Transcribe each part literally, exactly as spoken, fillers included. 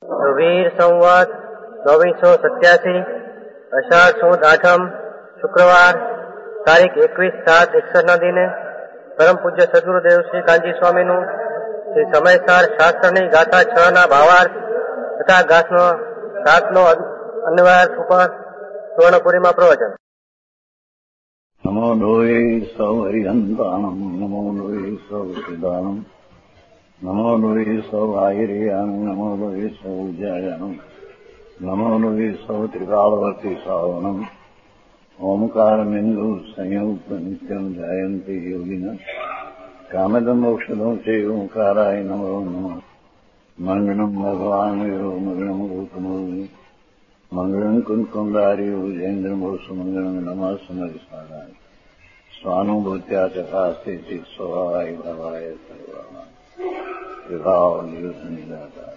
વીર સંવત ચોવીસો સત્યાસી અષાઢ સુદ આઠમ શુક્રવાર તારીખ એકવીસ સાત એકસઠ ના દિને પરમ પૂજ્ય સદગુરુદેવ શ્રી કાનજી સ્વામીનું શ્રી સમયસાર શાસ્ત્રની ગાથા છ ના ભાવાર્થ તથા ગાથનો સાતનો અન્વયાર્થ ઉપર સુવર્ણપુરીમાં પ્રવચન. નમો લોહે સૌ હરિહંતાણમ નમો લોહે સૌ સિદાનમ નમો લોહે સૌ આયર્યાણમ નમો લોહે સૌ જયાણમ નમો લોહે સૌ ત્રિકાળવર્તી સાવણમ ઓમકાર બિંદુ સંયુક્ત નિત્યમ જાયંતી યોગિન કામદમ મોક્ષદમ છે ઓંકારાય નમો નમઃ. મંગળમ ભગવાન વીરો મંગળમ ગૌતમોની મંગળમ કુંકુંદારી ઉજેન્દ્રમો સુમંગળમ નમઃ સમરિસાદાય સ્વાનુભૂત્યા ચકાસ્તે ચિત સ્વભાવાય ભવાય સર્વમાં વિભાવ નિદાતા.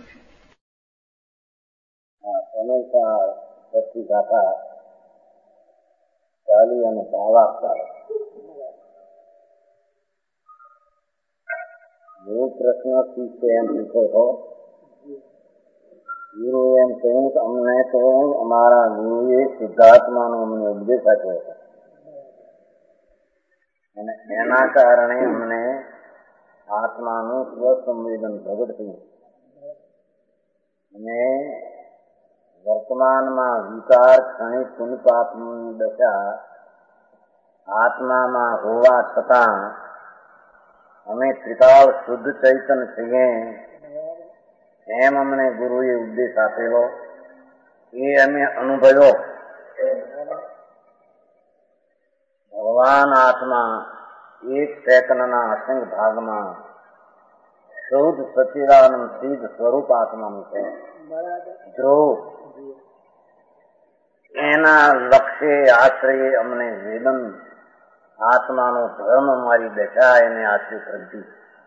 સમયસાર શક્તિ ગાથા ચાલી અને ભાવાર્થ જે પ્રશ્ન શીખે એમ પૂછો છો. ગુરુએ એમ કહ્યું કે અમને તો અમારા ગુરુએ શુદ્ધાત્માનો અમને ઉપદેશ આપ્યો હતો અને એના કારણે અમને આત્માનું સ્વસંવેદન પ્રગટ થયું અને વર્તમાનમાં વિકાર ક્ષણિક પુનપાપની દશા આત્મામાં હોવા છતાં અમે ત્રિકાળ શુદ્ધ ચૈતન્ય છીએ એમ અમને ગુરુએ ઉપદેશ આપેલો એ અમે અનુભવ્યો. ભગવાન આત્મા એક સેકન્ડના અસંગ ભાગમાં શુદ્ધ સચ્ચિદાનંદ સિદ્ધ સ્વરૂપ આત્માનું છે. ધ્રુવ એના લક્ષ્ય આશ્રય અમને વેદન આત્માનો ધર્મ અમારી દશા એને આશ્રિત હતી.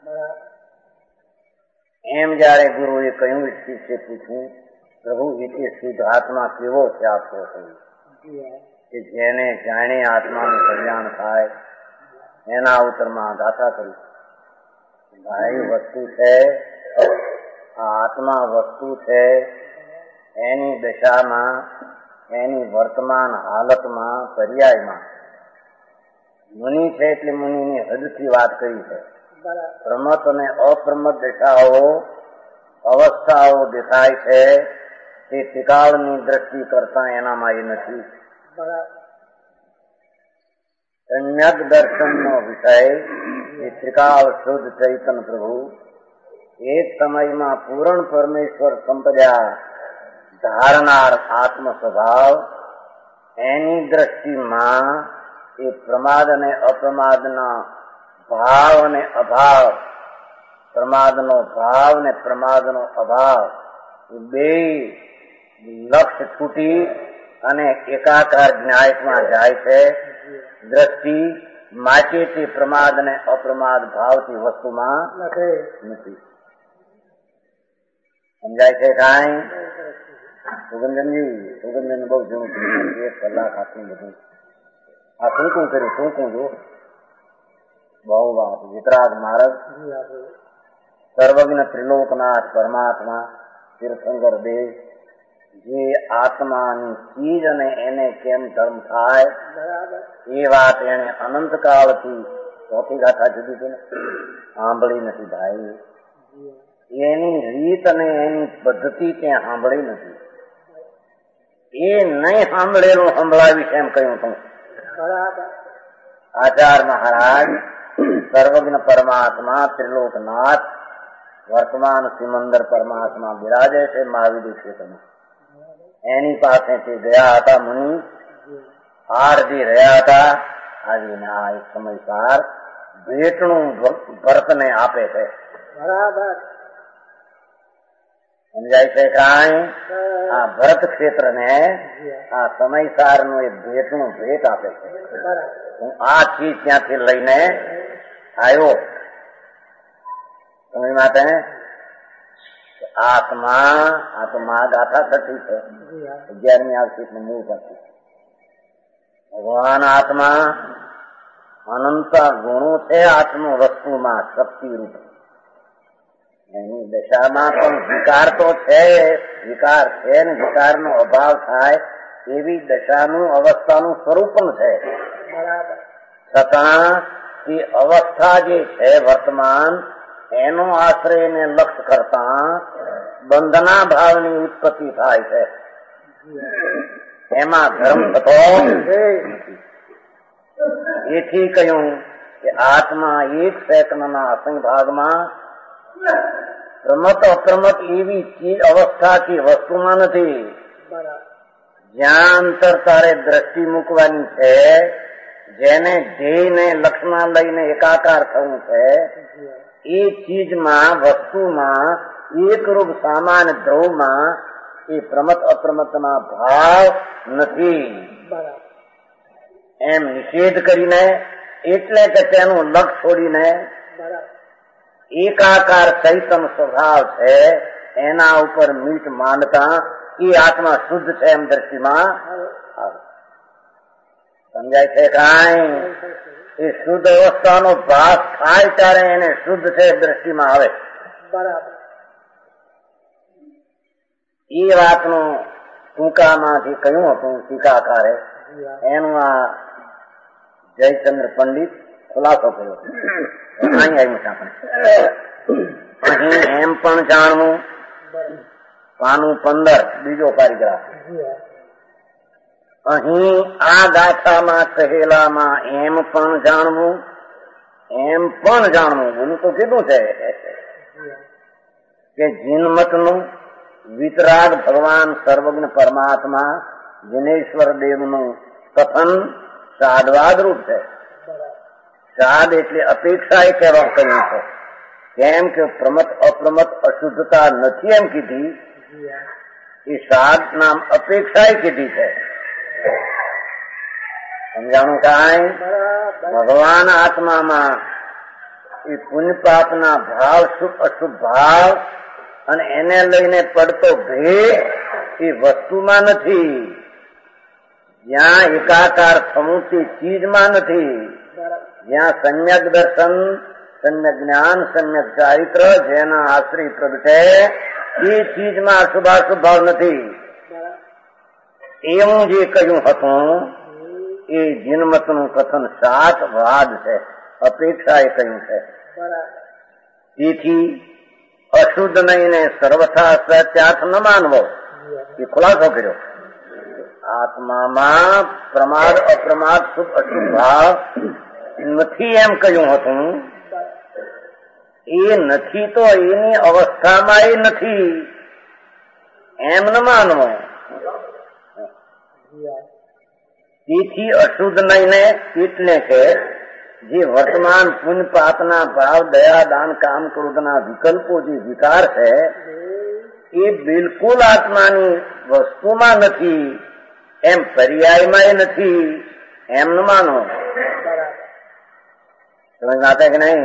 એમ જયારે ગુરુએ કહ્યું શિષ્ય પૂછ્યું, પ્રભુ એ શુદ્ધ આત્મા કેવો છે આપતો થયું કે જેને જાણે આત્માનું કલ્યાણ થાય? એના અવતરમાં ગાથા કરી. ભાઈ વસ્તુ છે, આ આત્મા વસ્તુ છે, એની દશામાં એની વર્તમાન હાલતમાં પર્યાયમાં મુનિ છે એટલે મુનિની હદથી વાત કરી છે. પ્રમત અને અપ્રમત દશાઓ અવસ્થાઓ દેખાય છે તે ત્રિકાળની દ્રષ્ટિ કરતા એનામાં એ નથી. સમ્યક દર્શનનો વિષય એ ત્રિકાળ શુદ્ધ ચૈતન પ્રભુ એક સમયમાં પૂર્ણ પરમેશ્વર સંપદા ધારનાર આત્મ સ્વભાવ એની દ્રષ્ટિમાં એ પ્રમાદ અને અપ્રમાદના ભાવ અને અભાવ, પ્રમાદનો ભાવ ને પ્રમાદનો અભાવ એ બે લક્ષ્ય છૂટી અને એકાકાર જ્ઞાયકમાં જાય છે. દ્રષ્ટિ માટે તે પ્રમાદ અને અપ્રમાદ ભાવથી વસ્તુમાં નથી. સમજાય છે કાંઈ? સુગંધનજી સુગંધન બહુ જૂનું એક કલાક આટલું બધું આ શું શું કર્યું શું શું જો બહુ વાત. વિતરાગ માર્ગ સર્વજ્ઞ ત્રિલોકનાથ પરમાત્મા તીર્થંકર દેવ જે આત્માની ચીજ અને એને કેમ ધર્મ થાય એ વાત એને અનંતકાળથી ચોથી ગાથા જુદી છે ને સાંભળી નથી ભાઈ. એની રીત અને એની પદ્ધતિ ત્યાં સાંભળી નથી. એ નહીં સાંભળેલું સંભળાવીશ એમ કહ્યું તું. આચાર્ય મહારાજ સર્વજ્ઞ પરમાત્મા ત્રિલોકનાથ વર્તમાન સિમંદર પરમાત્મા બિરાજે છે મહાવીર ક્ષેત્રમાં. એની પાસે તે ગયા હતા મુનિ, આરજી રહ્યા હતા. આવીને આ એક સમયસાર ભેટનું ભરતને આપે છે. બરાબર સમજાય છે કાંઈ? આ ભરત ક્ષેત્ર ને આ સમયસાર નું એક ભેટનું ભેટ આપે છે. હું આ ચીજ ત્યાંથી લઈને આવ્યો. સમય માટે આત્મા આ તો મા ગાથા થતી છે અગિયારમી આવતી મૂળ પછી. ભગવાન આત્મા અનંત ગુણો છે આત્મ વસ્તુમાં શક્તિ રૂપ. એની દશામાં પણ વિકાર તો છે વિકાર છે ને વિકારનો અભાવ થાય એવી દશાનું અવસ્થાનું સ્વરૂપ પણ છે. છતાં એ અવસ્થા જે છે વર્તમાન એનો આશ્રયને લક્ષ્ય કરતા બંધના ભાવની ઉત્પત્તિ થાય છે. એમાં ધર્મ થતો એથી કહ્યું કે આત્મા એક સેકન્ડના અસંગ ભાગમાં પ્રમત અપ્રમત એવી ચીજ અવસ્થાથી વસ્તુમાં નથી. જ્યાં અંતર તારે દ્રષ્ટિ મૂકવાની છે, જેને ધ્યેયને લક્ષ્યમાં લઈને એકાકાર થવું છે, એ ચીજમાં વસ્તુમાં એકરૂપ સામાન્ય ધ્રુવમાં એ પ્રમત અપ્રમતના ભાવ નથી એમ નિષેધ કરીને, એટલે કે તેનું લક્ષ છોડીને એકાકાર ચૈતન્ય સ્વભાવ છે એના ઉપર મીટ માનતા એ આત્મા શુદ્ધ છે એમ દ્રષ્ટિમાં સમજાય છે. કાંઈ એ શુદ્ધ અવસ્થાનો ભાસ થાય ત્યારે એને શુદ્ધ છે દ્રષ્ટિમાં આવે. એ વાતનું ટૂંકામાંથી કહ્યું હતું ટીકાકારે, એનું આ જયચંદ્ર પંડિત ખુલાસો કર્યો. અહીં આવ્યું છે આપણે. અહીં એમ પણ જાણવું, પાનું પંદર બીજો પેરેગ્રાફ. અહીં આ ગાથામાં કહેલામાં એમ પણ જાણવું, એમ પણ જાણવું બોલું તો કીધું છે કે જીનમતનું વિતરાગ ભગવાન સર્વજ્ઞ પરમાત્મા જિનેશ્વર દેવનું કથન સાદવાદ રૂપ છે. સાદ એટલે અપેક્ષા એ કહેવા કહ્યું છે. કેમ કે પ્રમત અપ્રમત અશુદ્ધતા નથી એમ કીધી, એ સાદ નામ અપેક્ષા એ કીધી છે. સમજાણું કાંઈ? ભગવાન આત્મામાં એ પુણ્ય પાપના ભાવ શુભ અશુભ ભાવ અને એને લઈને પડતો ભેદ એ વસ્તુમાં નથી, જ્યાં એકાકાર થવું તે ચીજમાં નથી, જ્યાં સમ્યક દર્શન, સમ્યક જ્ઞાન, સમ્યક ચારિત્ર જેના આશ્રય પ્રગટે એ ચીજમાં અશુભાશુભ ભાવ નથી. એવું જે કહ્યું હતું એ જીનમતનું કથન સાત વાદ છે, અપેક્ષા એ કહ્યું છે. તેથી અશુદ્ધ નહીં ને સર્વથા સત્યાર્થ ન માનવો એ ખુલાસો કર્યો. આત્મામાં પ્રમાદ અપ્રમાદ શુભ અશુભ ભાવ નથી એમ કહ્યું હતું. એ નથી તો એની અવસ્થામાં એ નથી એમ ન માનવો. તેથી અશુદ્ધ નહીં ને એટલે કે જે વર્તમાન પુણ્ય પાપના ભાવ દયા દાન કામ ક્રોધના વિકલ્પો જે વિકાર છે એ બિલકુલ આત્માની વસ્તુમાં નથી, એમ પર્યાયમાં એ નથી એમ ન માનો. સમજ આપે કે નહીં?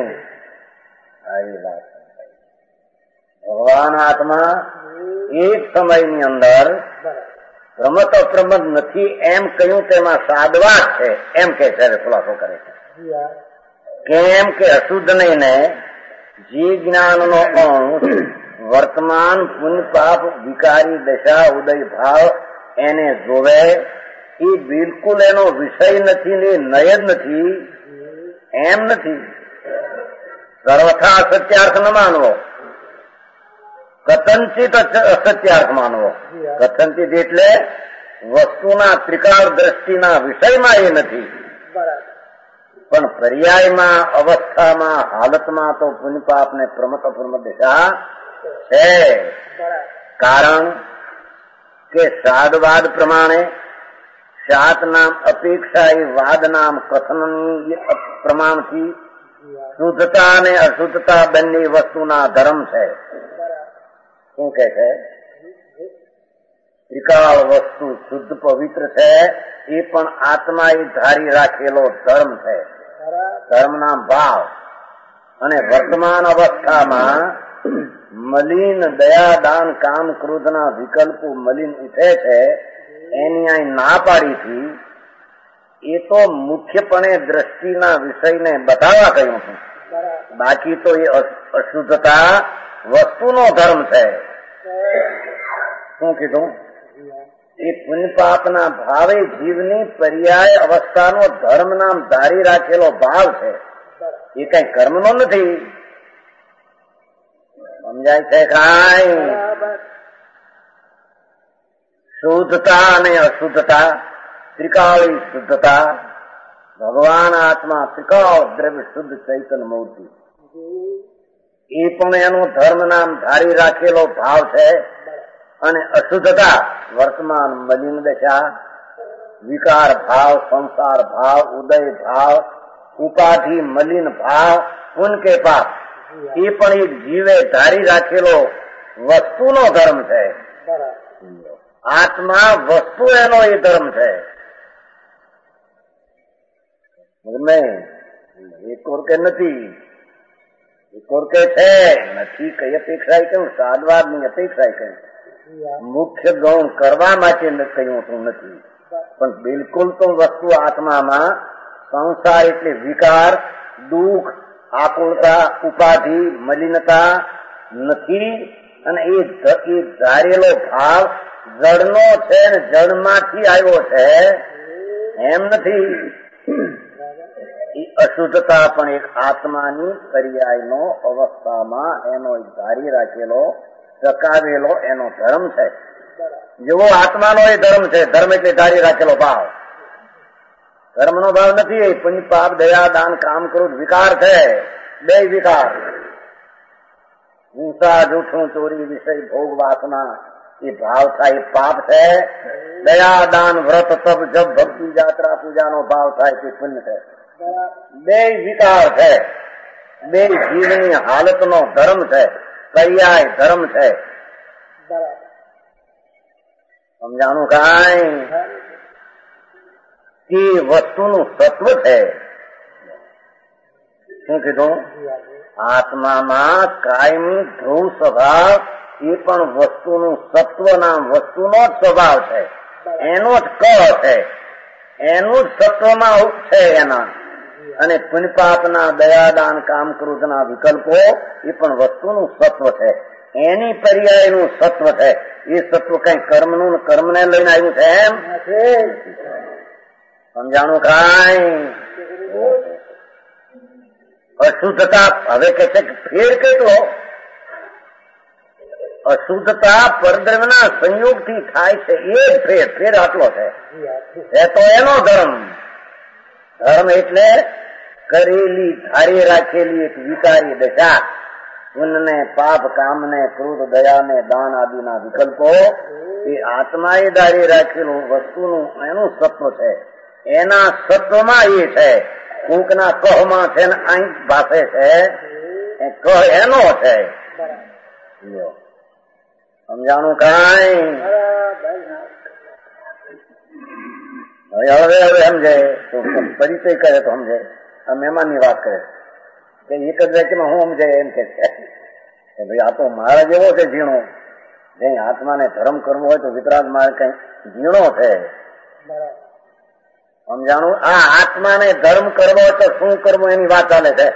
ભગવાન આત્મા એક સમયની અંદર પ્રમત અપ્રમત નથી એમ કહ્યું તેમાં સાદવાદ છે એમ કે છે, ખુલાસો કરે છે. કેમ કે અશુદ્ધ નહીં ને જે જ્ઞાનનો અંશ વર્તમાન પુણ્ય પાપ વિકારી દશા ઉદય ભાવ એને જોવે એ બિલકુલ એનો વિષય નથી ને નય જ નથી એમ નથી. સર્વથા અસત્યાર્થ ન માનવો, કથનચિત અસત્યાર્થ માનવો. કથનચિત એટલે વસ્તુના ત્રિકાળ દ્રષ્ટિના વિષયમાં એ નથી, પણ પર્યાયમાં અવસ્થામાં હાલતમાં તો પુણ્ય પાપ ને પ્રમત અપ્રમત દિશા છે. કારણ કે સાદવાદ પ્રમાણે સાત નામ અપેક્ષા એ વાદ નામ કથનની પ્રમાણથી શુદ્ધતા અને અશુદ્ધતા બંને વસ્તુના ધર્મ છે. શું કે છે? ત્રિકાળ વસ્તુ શુદ્ધ પવિત્ર છે એ પણ આત્મા એ ધારી રાખેલો ધર્મ છે, ધર્મના ભાવ. અને વર્તમાન અવસ્થામાં મલિન દયા દાન કામ ક્રોધના વિકલ્પો મલિન ઉઠે છે એની અહીં ના પાડીથી એ તો મુખ્યપણે દ્રષ્ટિના વિષયને બતાવવા કહ્યું છું. બાકી તો એ અશુદ્ધતા વસ્તુનો ધર્મ છે. શું કીધું? એ પુણ્ય પાપના ભાવે જીવની પર્યાય અવસ્થાનો ધર્મ નામ ધારી રાખેલો ભાવ છે, એ કઈ કર્મનો નથી. સમજાય છે? કાંઈ શુદ્ધતા અને અશુદ્ધતા, ત્રિકાળી શુદ્ધતા, ભગવાન આત્મા ત્રિકાળ દ્રવ્ય શુદ્ધ ચૈતન્ય મૂર્તિ, એ પણ એનો ધર્મ નામ ધારી રાખેલો ભાવ છે. અને અશુદ્ધતા વર્તમાન મલિન દશા, વિકાર ભાવ, સંસાર ભાવ, ઉદય ભાવ, ઉપાધિ મલિન ભાવ, પુન કે પાપ, એ પણ એક જીવે ધારી રાખેલો વસ્તુનો ધર્મ છે. આત્મા વસ્તુ એનો એ ધર્મ છે. એક ઓરકે નથી, એક ઓરકે છે નથી. કઈ અપેક્ષા કહ્યું? સાદવાદ ની અપેક્ષા કહ્યું. મુખ્ય ગૌણ કરવા માટે કહ્યું તું નથી, પણ બિલકુલ તો વસ્તુ આત્મામાં સંસાર એટલે વિકાર, દુઃખ, આકુળતા, ઉપાધિ, મલિનતા નથી. અને એ ધારેલો ભાવ જળનો છે ને જળમાંથી આવ્યો છે એમ નથી. એ અશુદ્ધતા પણ એક આત્માની પર્યાયનો અવસ્થામાં એનો ધારી રાખેલો ટકાવેલો એનો ધર્મ છે. જેવો આત્માનો એ ધર્મ છે. ધર્મ એટલે ધારી રાખેલો ભાવ. ધર્મનો ભાવ નથી. પુણ્ય પાપ, દયા, દાન, કામ, ક્રોધ વિકાર છે. બે વિકાર, હિંસા, જૂઠું, ચોરી, વિષય, ભોગ, વાસના, એ ભાવ થાય એ પાપ છે. દયા, દાન, વ્રત, તપ, જપ, ભક્તિ, યાત્રા, પૂજાનો ભાવ થાય તે પુણ્ય છે. બે વિકાર છે. બે જીવની હાલતનો ધર્મ છે, પર્યાય ધર્મ છે. સમજાણું? કાંઈ કે વસ્તુનું સત્વ છે. શું કીધું? આત્મામાં કાયમી ધ્રુવ સ્વભાવ, એ પણ વસ્તુનું સત્વ નામ વસ્તુનો જ સ્વભાવ છે. એનો જ ક છે, એનું જ સત્વમાં છે એના. અને પુણ્યપાપના, દયાદાન, કામ, ક્રોધના વિકલ્પો એ પણ વસ્તુનું સત્વ છે. એની પર્યાયનું સત્વ છે. એ સત્વ કઈ કર્મનું કર્મને લઈને આવ્યું છે એમ સમજાણું? કાંઈ અશુદ્ધતા હવે કે છે ફેર કેટલો? અશુદ્ધતા પરદ્રવ્યના સંયોગથી થાય છે. એ જ ફેર. ફેર આટલો છે. એ તો એનો ધર્મ. ધર્મ એટલે કરેલી, ધારી રાખેલી એક વિકારી દશા. પુણ્યને, પાપ, કામને, ક્રોધ, દયાને, દાન આદિના વિકલ્પો, એ આત્માએ ધારી રાખેલું વસ્તુનું એનું સત્વ છે. એના સત્વમાં એ છે. કુંકના કહમાં છે ને અહીં ભાષે છે. એ કહ એનો છે. સમજાણું? કાંઈ હવે હવે સમજે તો પરિચય કરે તો સમજે. આ મહેમાન ની વાત કરે કે એક જ વ્યક્તિમાં હું સમજે એમ કે છે ભાઈ આ તો મારા જેવો છે ઝીણો. નહીં, આત્માને ધર્મ કરવો હોય તો વિતરાગ મારે કઈ ઝીણો છે. સમજાણું? આ આત્માને ધર્મ કરવો હોય તો શું કરવું એની વાત ચાલે છે.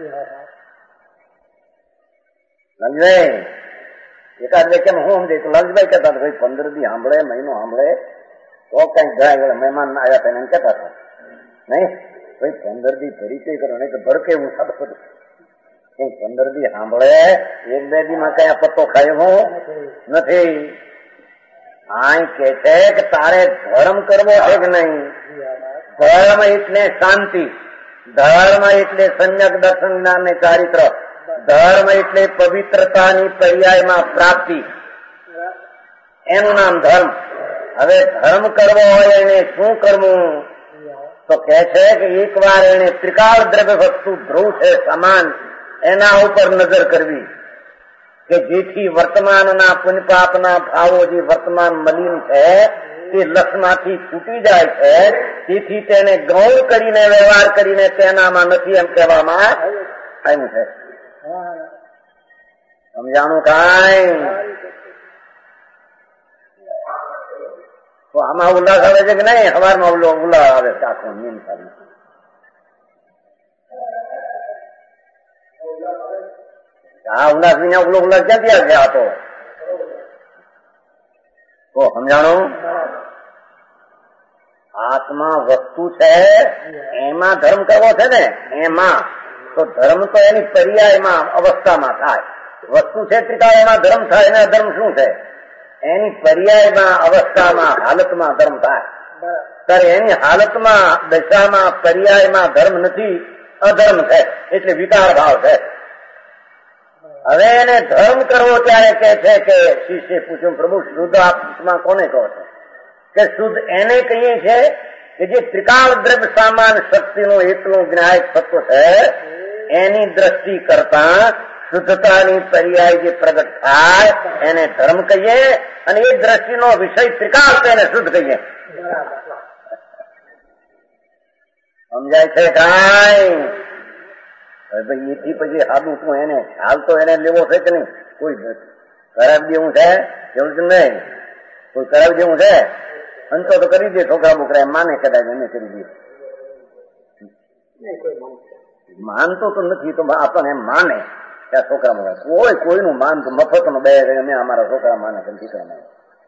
લંજભાઈ એકાદ વ્યક્તિમાં હું સમજે તો લંજભાઈ કહેતા ભાઈ પંદર દી સાંભળે, મહિનો સાંભળે તો કઈ ગયા મહેમાન આવ્યા હતા એમ કહેતા હતા. નહીં ભાઈ પંદર દી પરિચય કરો, નહીં તો ભડકે હું થતો કઈ પંદર દી સાંભળે, એક બે દી માં કઈ પત્તો ખાય હું નથી. આ કે છે કે તારે ધર્મ કરવો છે કે નહીં? ધર્મ એટલે શાંતિ, ધર્મ એટલે સમ્યક દર્શન જ્ઞાન ને ચારિત્ર, ધર્મ એટલે પવિત્રતાની પર્યાયમાં પ્રાપ્તિ, એનું નામ ધર્મ. હવે ધર્મ કરવો હોય એને શું કરવું? તો કે છે કે એક વાર એને ત્રિકાળ દ્રવ્ય વસ્તુ ધ્રુવ છે સમાન, એના ઉપર નજર કરવી કે જેથી વર્તમાનના પુણ્યપાપના ભાવો જે વર્તમાન મલિન છે તે લક્ષમાંથી છૂટી જાય છે. તેથી તેને ગૌણ કરીને વ્યવહાર કરીને તેનામાં નથી એમ કહેવામાં આવ્યું છે. સમજાણું? કાંઈ તો આમાં ઉલ્લાસ આવે છે કે નહીં? સવારમાં ઉલ્લાસ આવે છે આખો નિયમ સાથે. આ ઉલ્લાસ વિના ઉલ્લો ઉલ્લાસ ક્યાંથી આવે? આ તો તો સમજાણું? આત્મા વસ્તુ છે એમાં ધર્મ કરવો છે ને, એમાં તો ધર્મ તો એની પર્યાયમાં અવસ્થામાં થાય. વસ્તુ છે ત્રિકાળ, એમાં ધર્મ થાય. એને અધર્મ શું છે? એની પર્યાયમાં અવસ્થામાં હાલતમાં ધર્મ થાય. ત્યારે એની હાલતમાં દશામાં પર્યાયમાં ધર્મ નથી, અધર્મ છે, એટલે વિકાર ભાવ છે. હવે એને ધર્મ કરવો ત્યારે કે છે કે શિષ્ય પૂછ્યું, પ્રભુ શુદ્ધ આત્મા કોને કહો છો? કે શુદ્ધ એને કહીએ છે કે જે ત્રિકાળ દ્રવ્ય સામાન શક્તિનું એકલું જ્ઞાયક તત્વ છે, એની દ્રષ્ટિ કરતા શુદ્ધતાની પર્યાય જે પ્રગટ થાય એને ધર્મ કહીએ, અને એ દ્રષ્ટિનો વિષય ત્રિકાળ છે એને શુદ્ધ કહીએ. સમજાય છે કાંઈ? ભાઈ એથી પછી સાદું શું એને ખ્યાલ તો એને લેવો છે કે નહીં? કોઈ કરાવી દેવું છે એવું છે નહીં? કોઈ કરાવી દેવું છે? અંતો તો કરી દે છોકરા બોકરા, એમ માને કદાચ એને કરી દે. માનતો તો નથી તો આપણને એમ માને કે આ છોકરા બોકરા. કોઈ કોઈનું માન તો મફત નો બે અમે અમારા છોકરા માને કે દીકરા માને.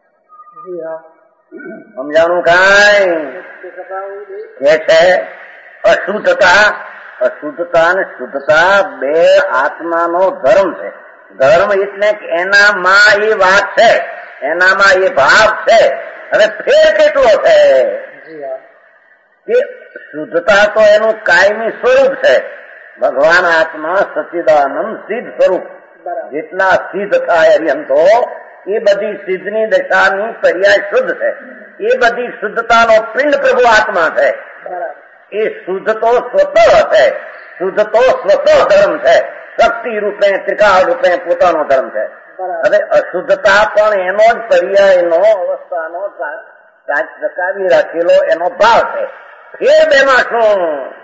સમજાણું કાંઈ? કે છે અશુદ્ધતા, અશુદ્ધતા અને શુદ્ધતા બે આત્માનો ધર્મ છે. ધર્મ એટલે એનામાં એ વાત છે, એનામાં એ ભાવ છે. હવે ફેર કેટલો છે કે શુદ્ધતા તો એનું કાયમી સ્વરૂપ છે. ભગવાન આત્મા સચ્ચિદાનંદ સિદ્ધ સ્વરૂપ, જેટલા સિદ્ધ થાય હરિયંતો એ બધી સિદ્ધની દશાની પર્યાય શુદ્ધ છે. એ બધી શુદ્ધતાનો પિંડ પ્રભુ આત્મા છે. એ શુદ્ધ તો સ્વતઃ છે, શુદ્ધ તો સ્વતઃ ધર્મ છે, શક્તિ રૂપે ત્રિકાળ રૂપે પોતાનો ધર્મ છે. હવે અશુદ્ધતા પણ એનો જ પર્યાયનો અવસ્થાનો ટકાવી રાખેલો એનો ભાવ છે. ફેર બેમાં શું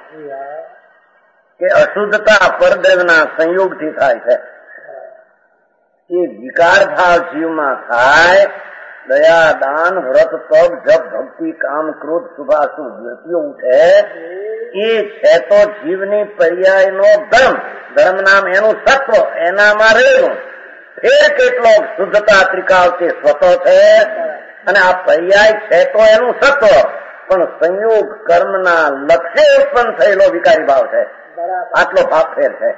કે અશુદ્ધતા પરદ્રવ્યના સંયોગથી થાય છે. એ વિકાર ભાવ જીવમાં થાય. દયા, દાન, વ્રત, તપ, જપ, ભક્તિ, કામ, ક્રોધ, શુભાશુભ વૃત્તિઓ ઉઠે. એ છે તો જીવની પર્યાયનો ધર્મ. ધર્મ નામ એનું સત્વ, એનામાં રહેલું. ફેર કેટલો શુદ્ધતા ત્રિકાળ તે સ્વતઃ છે, અને આ પર્યાય છે તો એનું સત્વ, પણ સંયોગ કર્મના લક્ષ્ય ઉત્પન્ન થયેલો વિકારી ભાવ છે. આટલો ભાવ ફેર છે.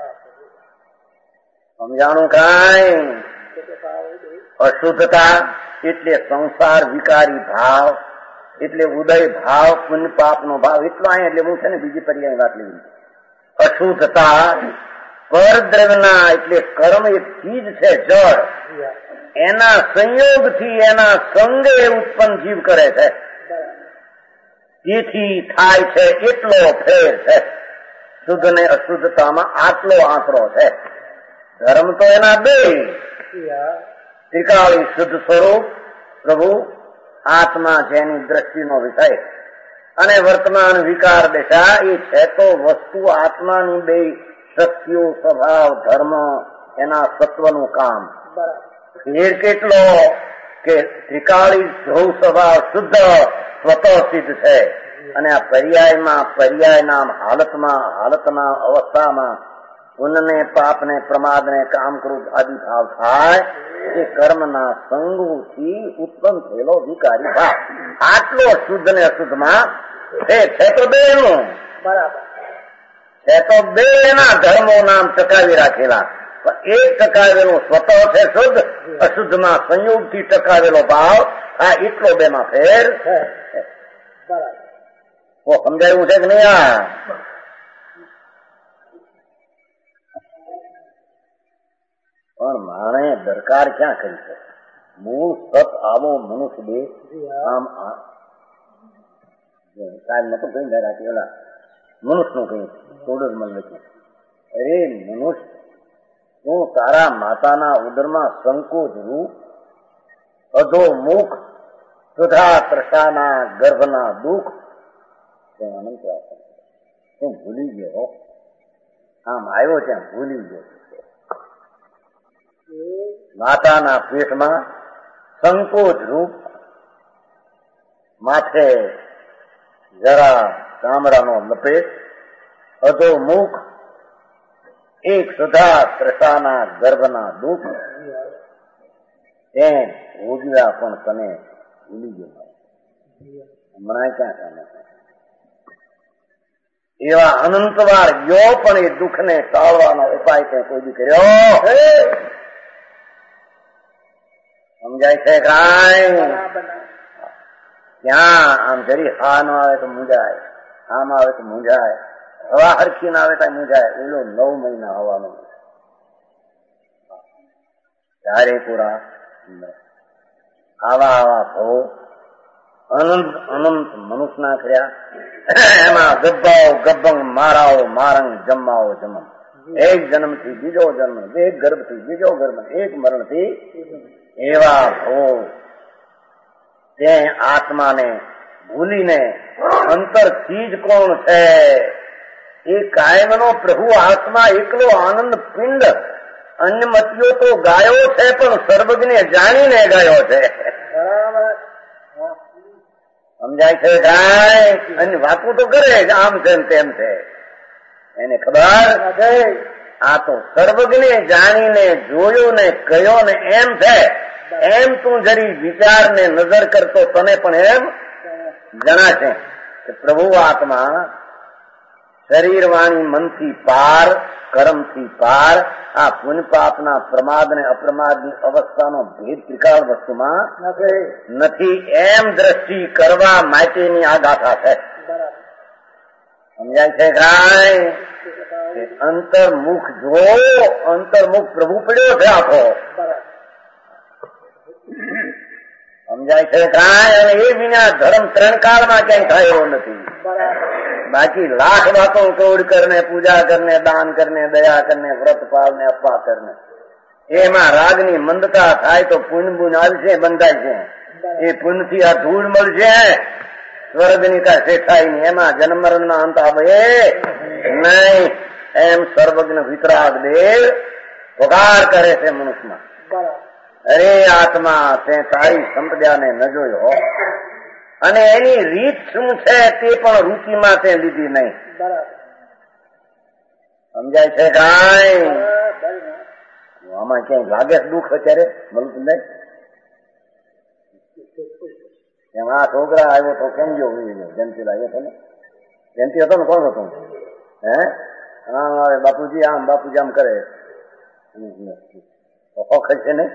સમજાણું કાંઈ? અશુદ્ધતા એટલે સંસાર વિકારી ભાવ, એટલે ઉદય ભાવ, પુણ્ય પાપ નો ભાવ. એટલો અહીંયા એટલે હું છે ને બીજી પર્યાય વાત લેવી. અશુદ્ધતા પરદ્રવ્યના એટલે કર્મ એક ચીજ છે, જળ, એના સંયોગથી એના સંગે ઉત્પન્ન જીવ કરે છે. તેથી થાય છે એટલો ફેર છે. શુદ્ધ ને અશુદ્ધતામાં આટલો આંકડો છે. ધર્મ તો એના બે, ત્રિકાળી શુદ્ધ સ્વરૂપ પ્રભુ આત્મા જેની દ્રષ્ટિનો વિષય, અને વર્તમાન વિકાર દશા એ છે તો વસ્તુ આત્માની બે શક્તિઓ, સ્વભાવ, ધર્મ, એના સત્વનું કામ. ફેર કેટલો કે ત્રિકાળી ધ્રુવ સ્વભાવ શુદ્ધ સ્વતઃ સિદ્ધ છે, અને આ પર્યાયમાં પર્યાયના હાલતમાં હાલતના અવસ્થામાં પુણ્યને, પાપને, પ્રમાદને, કામ, ક્રોધ આદિ ભાવ થાય. એ કર્મના સંગોથી ઉત્પન્ન થયેલો વિકારી ભાવ. આટલો શુદ્ધ ને અશુદ્ધમાં છે તો બે નું બરાબર છે, તો બે એના ધર્મો નામ ટકાવી રાખેલા. એક ટકાવેલું સ્વતઃ છે શુદ્ધ, અશુદ્ધમાં સંયોગથી ટકાવેલો ભાવ. આ એટલો બે માં ફેર બરાબર સમજાયું છે કે નહીં? આ પણ માણે દરકાર ક્યાં કરી છે? મૂળ સત આવો મનુષ્ય બે આમ કાલ નતું કઈ રાખી ઓલા મનુષ્ય નું કઈ થોડું જ મન લખ્યું. અરે મનુષ્ય, તું તારા માતાના ઉદરમાં સંકોચ રૂપ, અધો મુખ, સુધા ત્રષાના ગર્ભના દુઃખ અનંત તું ભૂલી ગયો. આમ આવ્યો ત્યાં ભૂલી ગયો. માતાના પેટમાં સંકોચ રૂપ, માથે જરા ચામડાનો લપેટ, અધો મુખ, એક સુધા ત્રષાના ગર્ભના દુઃખ. તે ભોગવ્યા પણ તને ભૂલી ગયો, હમણાં ક્યાં કામે એવા અનંતવાર ગયો પણ એ દુઃખને ટાળવાનો ઉપાય તે કોઈ બી કર્યો સમજાય છે કાંઈ? ત્યાં આમ જરી હા ન આવે તો મૂંઝાય, આમ આવે તો મૂંઝાય, હવા હરખી ના આવે તો મૂંઝાય. એલો નવ મહિના હવાનો ચારે પૂરા આવા આવા ભો અનંત અનંત મનુષ્યના કર્યા. એમાં ગબ્બાઓ ગબ્બંગ, મારાઓ મારંગ, જમ્માઓ જમમ. એક જન્મથી બીજો જન્મ, એક ગર્ભથી બીજો ગર્ભ, એક મરણથી એવા ભો તે આત્માને ભૂલીને અંતરથી જ કોણ છે એ કાયમનો પ્રભુ આત્મા એકલો આનંદ પિંડ અન્યમતીઓ તો ગાયો છે પણ સર્વજ્ઞે જાણીને ગાયો છે. સમજાય છે કાંઈ? અન્ય વાતો તો કરે જ આમ છે તેમ છે, એને ખબર આ તો સર્વજ્ઞે જાણીને જોયો ને કયો ને એમ છે. એમ તું જરી વિચાર ને નજર કરતો તને પણ એમ જણાશે કે પ્રભુ આત્મા શરીર વાણી મનથી પાર, કર્મથી પાર આ પુણ્ય પાપના પ્રમાદ ને અપ્રમાદની અવસ્થાનો ભેદ ત્રિકાળ વસ્તુમાં નથી. એમ દ્રષ્ટિ કરવા માટેની આ ગાથા છે. સમજાય છે કાંઈ? અંતર્મુખ જો અંતર્મુખ પ્રભુ પડ્યો છે આખો. સમજાય છે કાંઈ? અને એ વિના ધર્મ ત્રણ કાળમાં ક્યાંય થાય એવો નથી. બાકી લાખ વાતો કૌડ કરને, પૂજા કરને, દાન કરને, દયા કરને, વ્રત પાલને, અપા કરને, એમાં રાગની મંદતા થાય તો પુણ્ય બુન આવશે, બંધાય છે. એ પુણ્યથી આ ધૂળ મળશે, સ્વર્ગની કા શેઠાઈ ની, એમાં જન્મ મરણ ના અંત આવે નહીં. એમ સર્વજ્ઞ વિતરાગ દેવ પગાર કરે છે મનુષ્યમાં. અરે આત્મા તે તારી સંપદાને ન જોયો અને એની રીત શું છે તે પણ રૂચિમાં તે લીધી નહીં. સમજાય છે કાંઈ? આમાં ક્યાંય લાગે દુઃખ અત્યારે મળતું નહીં. એમ આ છોકરા આવ્યો તો કેમ ગયો જયંતિ લાગ્યો હતો ને, જયંતિ હતો ને કોણ હતો? હે આમ આવે બાપુજી, આમ બાપુજી આમ કરે છે ને,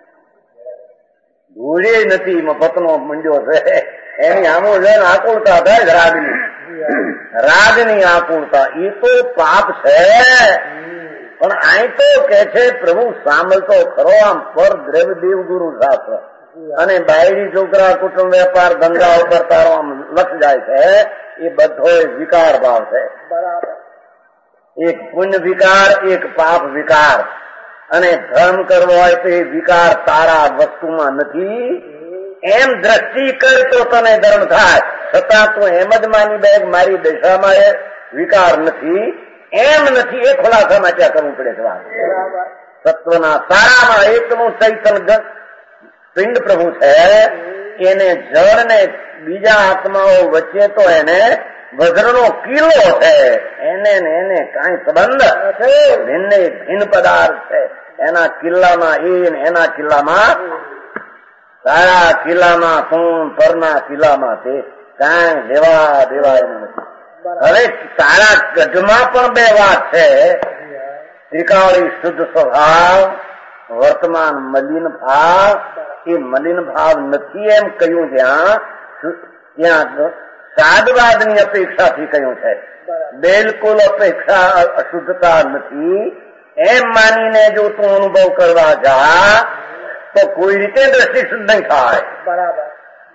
ધૂળે નથી એમાં પતનો મંડ્યો છે. એની આમો જઈને આકુળતા થાય રાગની, રાગની આકુળતા. એ તો પાપ છે પણ અહીં તો કે છે પ્રભુ સાંભળતો ખરો આમ પર દ્રવ્ય દેવ ગુરુ શાસ્ત્ર અને બાયરી છોકરા કુટુંબ વેપાર ધંધા ઉપર તારો આમ લખ જાય છે. એ બધો વિકાર ભાવ છે. એક પુણ્ય વિકાર, એક પાપ વિકાર. અને ધર્મ કરવો હોય તો એ વિકાર તારા વસ્તુમાં નથી. એમ દ્રષ્ટિ કર તો તને ધર્મ થાય. છતાં તું એમ જ માની બે મારી દશામાં એ વિકાર નથી. એમ નથી એ ખુલાસામાં ત્યાં કરવું પડે છે. સત્વના સારામાં એકનું ચૈતન્ય પિંડ પ્રભુ છે. એને જળ ને બીજા આત્માઓ વચ્ચે તો એને વજ્રનો કિલ્લો છે. એને ને એને કાંઈ સંબંધ ભિન્ન ભિન્ન પદાર્થ છે. એના કિલ્લામાં એ ને એના કિલ્લામાં, તારા કિલ્લામાં તું, પરના કિલ્લામાં તે કાંઈ લેવા દેવા એનું નથી. હવે તારા ગઢમાં પણ બે વાત છે. ત્રિકાળી શુદ્ધ સ્વભાવ, વર્તમાન મલિન ભાવ. એ મલિન ભાવ નથી એમ કહ્યું જ્યાં ત્યાં સાદવાદની અપેક્ષાથી કહ્યું છે. બિલકુલ અપેક્ષા અશુદ્ધતા નથી એમ માનીને જો તું અનુભવ કરવા જા તો કોઈ રીતે દ્રષ્ટિ શુદ્ધ નહીં થાય. બરાબર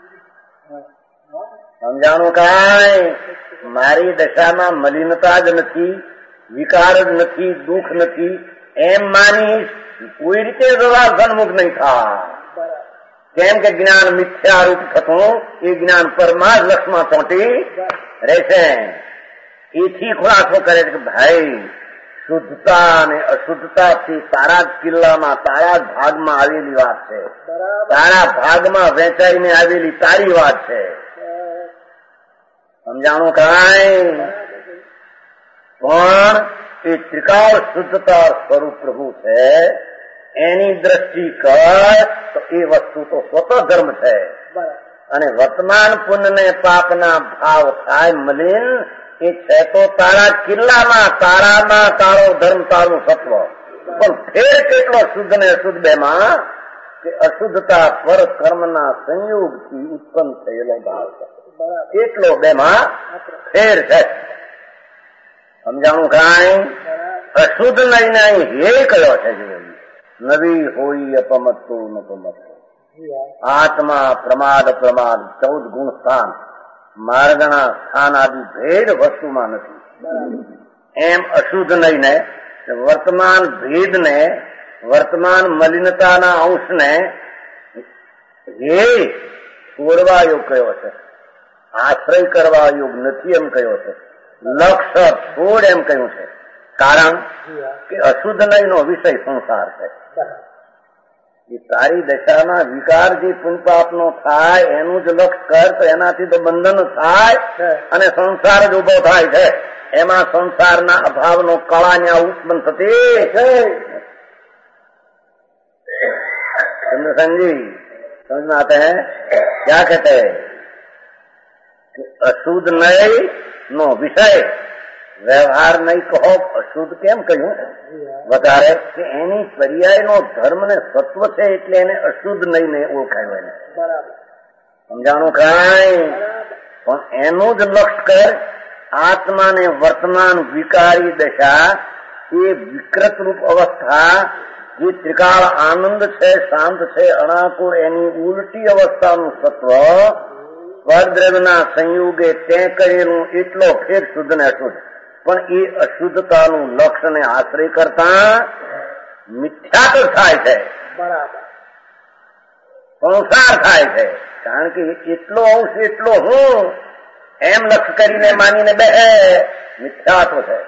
સમજાણું? કાંઈ મારી દશામાં મલિનતા જ નથી, વિકાર જ નથી, દુઃખ નથી એમ માની કોઈ રીતે વ્યવહાર સન્મુખ નહીં થાય. કેમ કે જ્ઞાન મિથ્યારૂપ થતું એ જ્ઞાન પરમા જ લક્ષમાં ચોંટી રહેશે. એથી ખુલાસો કરે છે કે ભાઈ શુદ્ધતા અને અશુદ્ધતાથી તારા જ કિલ્લામાં, તારા જ ભાગમાં આવેલી વાત છે. તારા ભાગમાં વહેંચાઈને આવેલી તારી વાત છે. સમજાણું? કાંઈ પણ એ ત્રિકાળ શુદ્ધતા સ્વરૂપ પ્રભુ છે. એની દ્રષ્ટિ કર તો એ વસ્તુ તો સ્વતઃ ધર્મ છે. અને વર્તમાન પુણ્ય ને પાપના ભાવ થાય મલિન એ છે તો તારા કિલ્લામાં, તારામાં તારો ધર્મ, તારું સત્વ. પણ ફેર કેટલો શુદ્ધ ને અશુદ્ધ બેમાં કે અશુદ્ધતા પર કર્મના સંયોગથી ઉત્પન્ન થયેલો ભાવ છે. એટલો બેમાં ફેર છે. સમજાણું કાંઈ? અશુદ્ધ નહીં નહીં હે કયો છે જીવન નવી હોય અપમત્તો નપમત્તો. આત્મા પ્રમાદ પ્રમાદ ચૌદ ગુણ સ્થાન માર્ગના સ્થાન આદિ ભેદ વસ્તુમાં નથી. એમ અશુદ્ધ નહીં ને વર્તમાન ભેદ ને વર્તમાન મલિનતાના અંશને હે છોડવા યોગ કયો છે, આશ્રય કરવા યોગ નથી એમ કયો છે, લક્ષ્ય છોડ એમ કહ્યું છે. કારણ કે અશુદ્ધ નહીં નો વિષય સંસાર છે. એ તારી દશાના વિકાર જે પુણ્યપાપ નો થાય એનું જ લક્ષ કર તો એનાથી તો બંધન થાય અને સંસાર જ ઉભો થાય છે. એમાં સંસારના અભાવનો કળા ન્યા ઉત્પન્ન થતી છે. ચંદ્રસંજી સમજ में आते हैं क्या कहते हैं कि अशुद्ध नहीं नो विषय વ્યવહાર નહીં કહો. અશુદ્ધ કેમ કહ્યું વધારે કે એની પર્યાયનો ધર્મ ને સત્વ છે એટલે એને અશુદ્ધ નહીં ને ઓળખાય એને. સમજાણું કાંઈ? પણ એનું જ લક્ષ કર. આત્માને વર્તમાન વિકારી દશા એ વિકૃત રૂપ અવસ્થા જે ત્રિકાળ આનંદ છે, શાંત છે, અણાકુર એની ઉલટી અવસ્થાનું સત્વ પરદ્રવ્યના સંયોગે તે કરેલું એટલો ફેર શુદ્ધ ને અશુદ્ધ. પણ એ અશુદ્ધતાનું લક્ષ્યને આશ્રય કરતા મિથ્યા તો થાય છે, સંસાર થાય છે. કારણ કે એટલો અંશ એટલો હું એમ લક્ષ્ય કરીને માનીને બે મિથ્યા તો છે,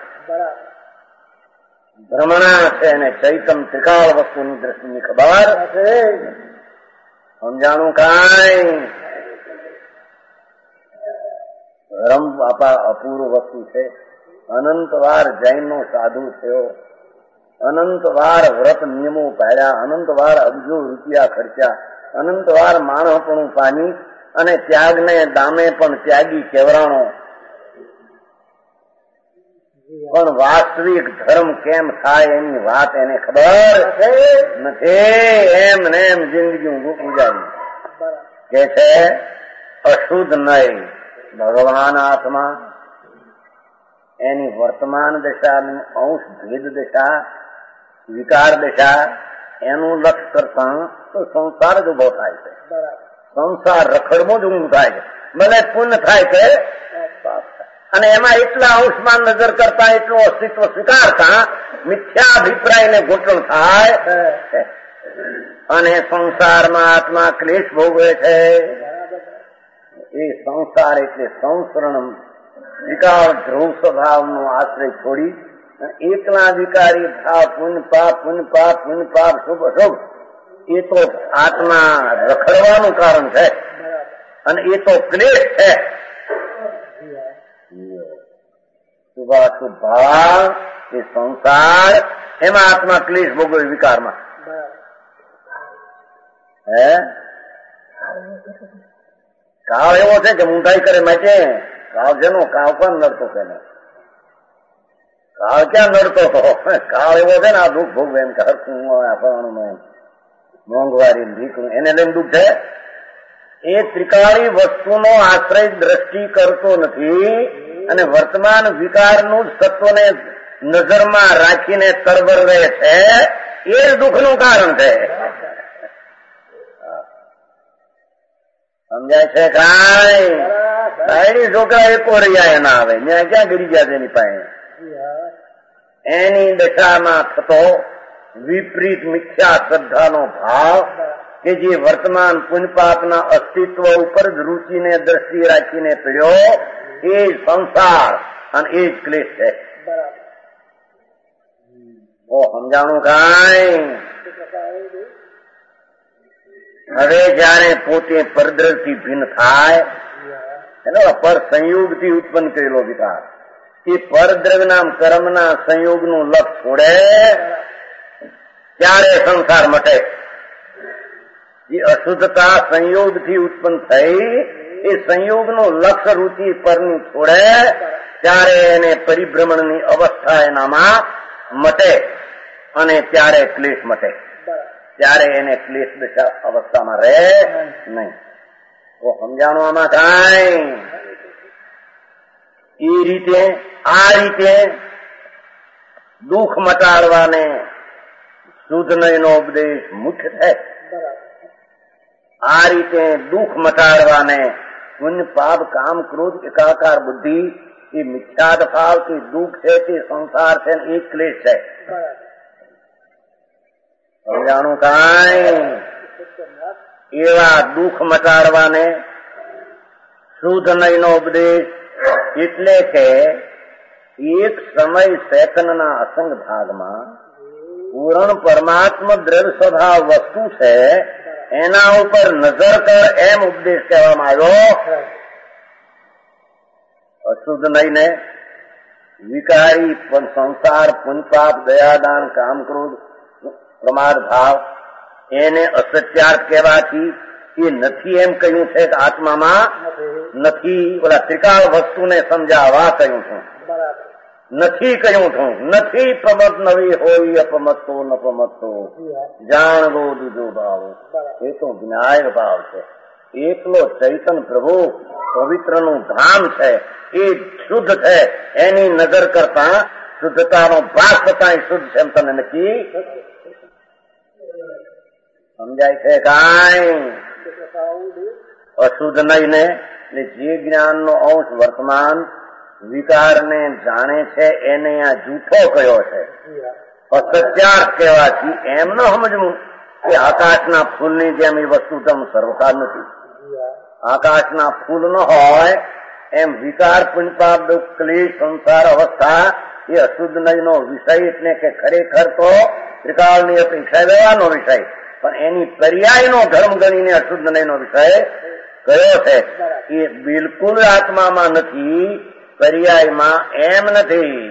ભ્રમણા છે અને ચૈતમ ત્રિકાળ વસ્તુની દ્રષ્ટિની ખબર છે. સમજાણું કાંઈ? ધર્મ બાપા અપૂર્વ વસ્તુ છે. અનંતવાર જૈનનો સાધુ થયો, અનંતવાર વ્રત નિયમો પાડ્યા, અનંતવાર અબજો રૂપિયા ખર્ચ્યા, અનંતવાર માણસપણું પામી અને ત્યાગને દામે પણ ત્યાગી કેવરાણો. પણ વાસ્તવિક ધર્મ કેમ થાય એની વાત એને ખબર નથી. એમ ને એમ જિંદગી ઊંઘું પૂજાવી કે છે અશુદ્ધ નહીં ભગવાન આત્મા એની વર્તમાન દશાની અંશ ભેદ દશા વિકાર દશા એનું લક્ષ્ય કરતા તો સંસાર જ ઉભો થાય છે. સંસાર રખડમાં જ ઊંઘ થાય છે. ભલે પુણ્ય થાય છે અને એમાં એટલા અંશમાં નજર કરતા એટલું અસ્તિત્વ સ્વીકારતા મિથ્યા અભિપ્રાયને ઘૂંટણ થાય અને સંસારમાં આત્મા ક્લેશ ભોગવે છે. એ સંસાર એટલે સંસરણ વિકાર ધ્રુવ સ્વભાવનો આશ્રય છોડી એકલા વિકારી ભાવ પુણ્ય પાપ પુણ્ય પાપ પુણ્ય પાપ શુભ અશુભ એ તો આત્મા રખડવાનું કારણ છે અને એ તો ક્લેશ છે. શુભાશુભ ભાવ એ સંસાર એમાં આત્મા ક્લેશ ભોગવે વિકારમાં. હે કાળ એવો છે કે મૂંઢાઈ કરે માટે કાળ જેનો કાળ પણ નડતો છે ને કાળ ક્યાં નડતો હતો? કાળ એવો છે ને આ દુઃખ ભોગવે એમ કે હરખું ફરવાનું મોંઘવારી ભીખનું એને લઈને દુઃખ છે. એ ત્રિકાળી વસ્તુનો આશ્રય દ્રષ્ટિ કરતો નથી અને વર્તમાન વિકારનું જ તત્વને નજરમાં રાખીને તરબર રહે છે. એ જ દુઃખનું કારણ છે. સમજાય છે કાંઈ? સાયડી છોકરા એકો રહ્યા એના આવે ત્યાં ક્યાં ગરી ગયા છે એની પાસે? એની દશામાં થતો વિપરીત મિથ્યા શ્રદ્ધાનો ભાવ કે જે વર્તમાન પુણ્યપાપના અસ્તિત્વ ઉપર જ રૂચિને દ્રષ્ટિ રાખીને પીડ્યો એ જ સંસાર અને એ જ ક્લેશ છે. ઓ સમજાણું કાંઈ? હવે જયારે પોતે પરદ્રવથી ભિન્ન થાય એનો પર સંયોગથી ઉત્પન્ન કરેલો વિકાર એ પરદ્રવ્યના કર્મના સંયોગનું લક્ષ છોડે ત્યારે સંસાર મટે. એ અશુદ્ધતા સંયોગથી ઉત્પન્ન થઈ, એ સંયોગનું લક્ષ્ય રૂચિ પરની છોડે ત્યારે એને પરિભ્રમણની અવસ્થા એનામાં મટે અને ત્યારે ક્લેશ મટે. ત્યારે એને ક્લેશ દશા અવસ્થામાં રહે નહીં. તો સમજાણું આમાં કાંઈ? એ રીતે આ રીતે દુઃખ મટાડવાને શુદ્ધ નયનો ઉપદેશ મુખ્ય છે. આ રીતે દુઃખ મટાડવાને પુણ્ય પાપ કામ ક્રોધ એકાકાર બુદ્ધિ એ મિથ્યાદ ભાવ કે દુઃખ છે તે સંસાર છે એ ક્લેશ છે. સમજાણું કાંઈ? એવા દુઃખ મટાડવાને શુદ્ધ નયનો ઉપદેશ એટલે કે એક સમય સેકન્ડના અસંગ ભાગમાં પૂર્ણ પરમાત્મા દ્રવ્ય સ્વભાવ વસ્તુ છે એના ઉપર નજર કર એમ ઉપદેશ કહેવામાં આવ્યો. અશુદ્ધ નયને વિકારી સંસાર પુંપાપ દયાદાન કામ ક્રોધ પ્રમાદ ભાવ એને અસત્યાર્થ કહેવાથી એ નથી એમ કહ્યું છે કે આત્મામાં નથી. ઓલા ત્રિકાળ વસ્તુને સમજાવવા કહ્યું છું, નથી કહ્યું છું. નથી પ્રમત નવી હોય અપમતો નપમતો જાણવો દૂજો ભાવ. એ તો જ્ઞાય ભાવ છે. એકલો ચૈતન પ્રભુ પવિત્રનું ધામ છે, એ શુદ્ધ છે. એની નજર કરતા શુદ્ધતાનો ભાસ થતા શુદ્ધ છે એમ તને નક્કી સમજાય છે કાંઈ? અશુદ્ધ નયને જે જ્ઞાનનો અંશ વર્તમાન વિકારને જાણે છે એને આ જૂઠો કયો છે. અસત્યાર્થ કહેવાથી એમ ન સમજવું કે આકાશના ફૂલની જેમ એ વસ્તુ તમ સર્વકાળ નથી. આકાશના ફૂલ ન હોય એમ વિકાર પુંપાપ દુઃખ ક્લેશ સંસાર અવસ્થા એ અશુદ્ધ નયનો વિષય. એટલે કે ખરેખર તો ત્રિકાળની અપેક્ષા વ્યવહારનો વિષય, પણ એની પર્યાયનો ધર્મ ગણીને અશુદ્ધ નયનો વિષય કયો છે. એ બિલકુલ આત્મામાં નથી, પર્યાયમાં એમ નથી.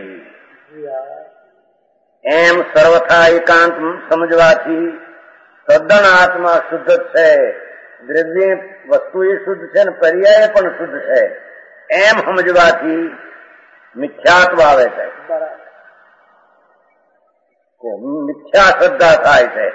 એમ સર્વથા એકાંત સમજવાથી તદ્દન આત્મા શુદ્ધ છે. દ્રવ્ય વસ્તુ એ શુદ્ધ છે ને પર્યાય પણ શુદ્ધ છે એમ સમજવાથી મિથ્યાત્વ આવે છે. મિથ્યા શ્રદ્ધા થાય છે.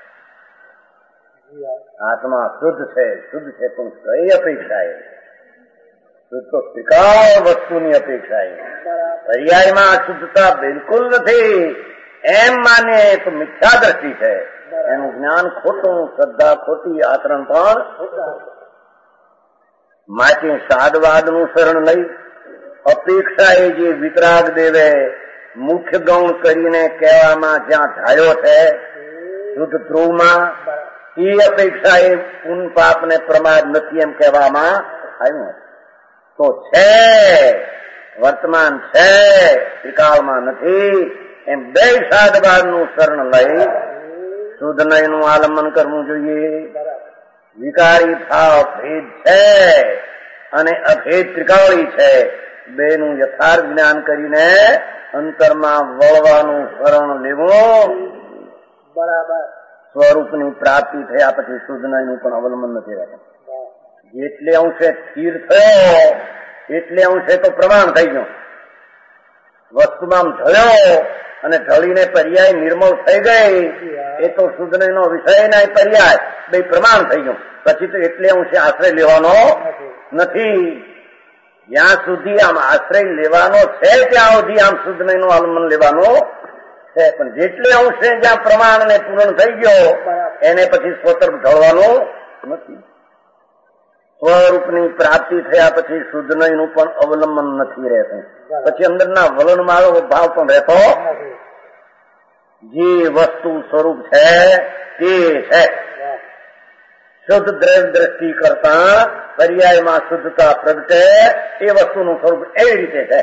આત્મા શુદ્ધ છે, શુદ્ધ છે પણ કઈ અપેક્ષા એ શુદ્ધ તો ત્રિકાળ વસ્તુની અપેક્ષા એ. પર્યાયમાં શુદ્ધતા બિલકુલ નથી એમ માને તો મિથ્યા દ્રષ્ટિ છે. એનું જ્ઞાન ખોટું, શ્રદ્ધા ખોટી, આચરણ પણ. માટે સાદવાદનું શરણ લઈ અપેક્ષા એ જે વિતરાગ દેવે મુખ્ય ગૌણ કરીને કહેવામાં જ્યાં ઢાળ્યો છે શુદ્ધ ધ્રુવમાં, એ અપેક્ષા એ પુન પાપ ને પ્રમાદ નથી એમ કહેવામાં આવ્યું. તો છે વર્તમાન છે, ત્રિકાળમાં નથી એમ બે સાદવાદનું શરણ લઈ શુદ્ધ નયનું આલંબન કરવું જોઈએ. વિકારી ભાવ ભેદ છે અને અભેદ ત્રિકાળી છે. બેનું યથાર્થ જ્ઞાન કરીને અંતરમાં વળવાનું શરણ લેવું. બરાબર. સ્વરૂપની પ્રાપ્તિ થયા પછી શુદ્ધ નયનું પણ અવલંબન નથી રહેતું. જેટલે અંશે સ્થિર થયો એટલે અંશે તો પ્રમાણ થઈ ગયું. વસ્તુમાં ઢળ્યો અને ઢળીને પર્યાય નિર્મળ થઈ ગઈ એ તો શુદ્ધ નયનો વિષય ના પર્યાય બે પ્રમાણ થઈ ગયું. પછી તો એટલે અંશે આશ્રય લેવાનો નથી. જ્યાં સુધી આમ આશ્રય લેવાનો છે ત્યાં સુધી આમ શુદ્ધ નયનું આલંબન લેવાનું છે. પણ જેટલે અંશે જ્યાં પ્રમાણ ને પૂર્ણ થઈ ગયો એને પછી સ્વતંત્ર ઢળવાનું નથી. સ્વરૂપની પ્રાપ્તિ થયા પછી શુદ્ધ નયનું પણ અવલંબન નથી રહેતું. પછી અંદરના વલણ મારો ભાવ પણ રહેતો. જે વસ્તુ સ્વરૂપ છે તે છે. શુદ્ધ દ્રવ્ય દ્રષ્ટિ કરતા પર્યાયમાં શુદ્ધતા પ્રગટે એ વસ્તુનું સ્વરૂપ એવી રીતે છે.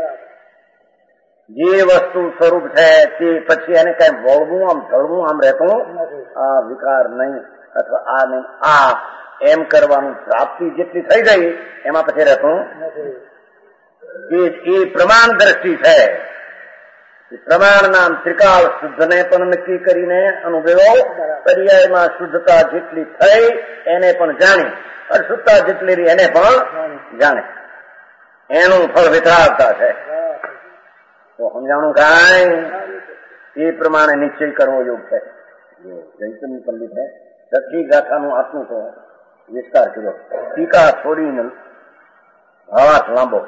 જે વસ્તુ સ્વરૂપ છે તે પછી એને કઈ વળવું આમ ઢળવું આમ રહેતું આ વિકાર નહીં અથવા આ નહીં આ એમ કરવાનું પ્રાપ્તિ જેટલી થઈ ગઈ એમાં પછી રહેતું એ પ્રમાણ દ્રષ્ટિ છે. પ્રમાણ નામ ત્રિકાળ શુદ્ધને પણ નક્કી કરીને અનુભવ્યો. પર્યાયમાં શુદ્ધતા જેટલી થઈ એને પણ જાણી, અશુદ્ધતા જેટલી રહી એને પણ જાણે. એનું ફળ વિતરાગતા છે. તો સમજાણું કાંઈ એ પ્રમાણે નિશ્ચય કરવો યોગ છે. જૈતન પંડિત હે દક્ષી ગાથાનું આટલું તો વિસ્તાર કર્યો. ટીકા છોડીને હવાસ લાંબો.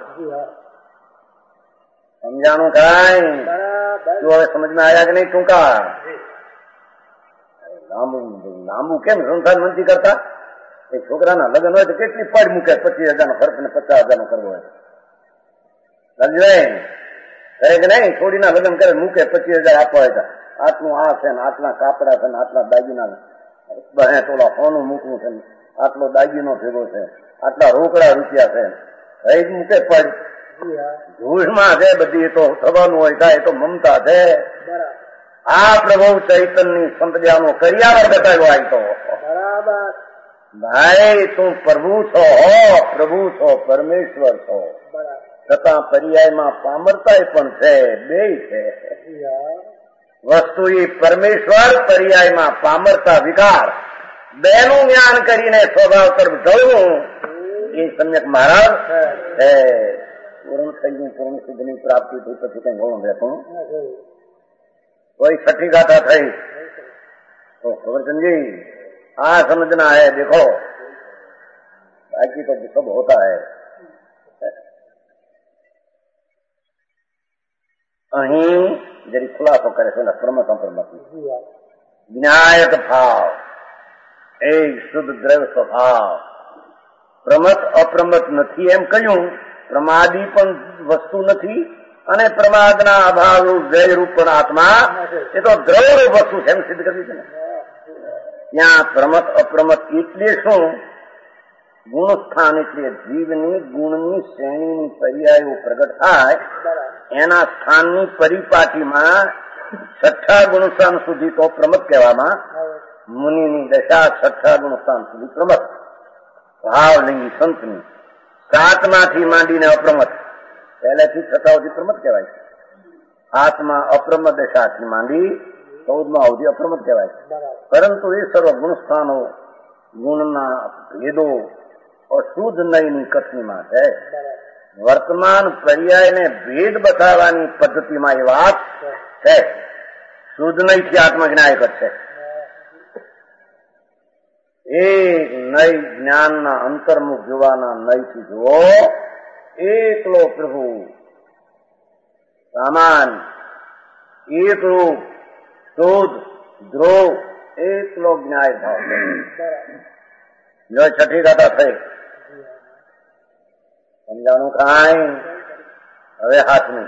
સમજાણું કાંઈ તું હવે સમજમાં આવ્યા કે નહીં? ટૂંકા લાંબુ લાંબુ કેમ સંસાર નથી કરતા? એ છોકરાના લગ્ન હોય તો કેટલી પડ મૂકે, પચીસ હજાર નો ખર્ચ ને પચાસ હજાર નો કરવો હોય સમજાય કે નહીં? છોડીના લગ્ન કરે મૂકે પચીસ હજાર આપવા હોય. આટલું આ છે ને આટલા કાપડા છે ને આટલા દાગીના બહે તોલા સોનું મૂકવું છે, આટલો દાગીનો ભેગો છે, આટલા રોકડા રૂપિયા છે, રહી મૂકે પડ ધૂળમાં છે બધી. એ તો થવાનું હોય થાય, એ તો મમતા છે. આ પ્રભુ ચૈતન્ય સંપદાનો કર્યાવર બતાવ્યો. આ તો ભાઈ તું પ્રભુ છો, પ્રભુ છો, પરમેશ્વર છો, છતાં પર્યાયમાં પામરતાય પણ છે, બે છે વસ્તુ. એ પરમેશ્વર પર્યાયમાં પામરતા વિકાર બેનું જ્ઞાન કરીને સ્વભાવ તરફ જવું એ સમ્યક મહારાજ છે. પૂર્ણ થઈ ગયું, પૂર્ણ સિદ્ધની પ્રાપ્તિ થઈ પછી કઈ હોવું રહેતું કોઈ છઠ્ઠી ગાથા થઈ તો ખબર સમજી. આ સમજના હૈ દેખો, બાકી તો સબ હોતા હૈ. અહીં જરી ખુલાસો કરે છે પ્રમત અપ્રમત વિનાયક ભાવ એ શુદ્ધ દ્રવ્ય સ્વભાવ. પ્રમત અપ્રમત નથી એમ કહ્યું. પ્રમાદી પણ વસ્તુ નથી અને પ્રમાદના અભાવ વ્યય રૂપ પણ આત્મા એ તો દ્રવ્ય રૂપ વસ્તુ છે એમ સિદ્ધ કર્યું છે ને. ત્યાં પ્રમત અપ્રમત એટલે શું? ગુણસ્થાન એટલે જીવની ગુણની શ્રેણીની પર્યાયો પ્રગટ થાય એના સ્થાનની પરિપાટીમાં છઠ્ઠા ગુણસ્થાન સુધી તો પ્રમત કહેવામાં. મુનિની દશા છઠ્ઠા ગુણસ્થાન સુધી પ્રમત. ભાવલિંગી સંતની સાતમાંથી માંડીને અપ્રમત, પહેલેથી છઠ્ઠા સુધી પ્રમત કહેવાય છે. હાથમાં અપ્રમત દશાથી માંડી ચૌદમાં અવધિ અપ્રમત કહેવાય છે. પરંતુ એ સર્વ ગુણસ્થાનો ગુણના ભેદો અશુદ્ધ નયની કથનીમાં છે. વર્તમાન પર્યાયને ભેદ બતાવવાની પદ્ધતિમાં એ વાત છે. શુદ્ધ નયથી આત્મજ્ઞાયક જ છે. એક નય જ્ઞાનના અંતર્મુખ જોવાના નયથી જુઓ. એકલો પ્રભુ સામાન એકરૂપ શુદ્ધ ધ્રુવ એકલો જ્ઞાય ભાવ. જો છઠ્ઠી ગાથા થઈ સમજાણું કાંઈ? હવે હાથની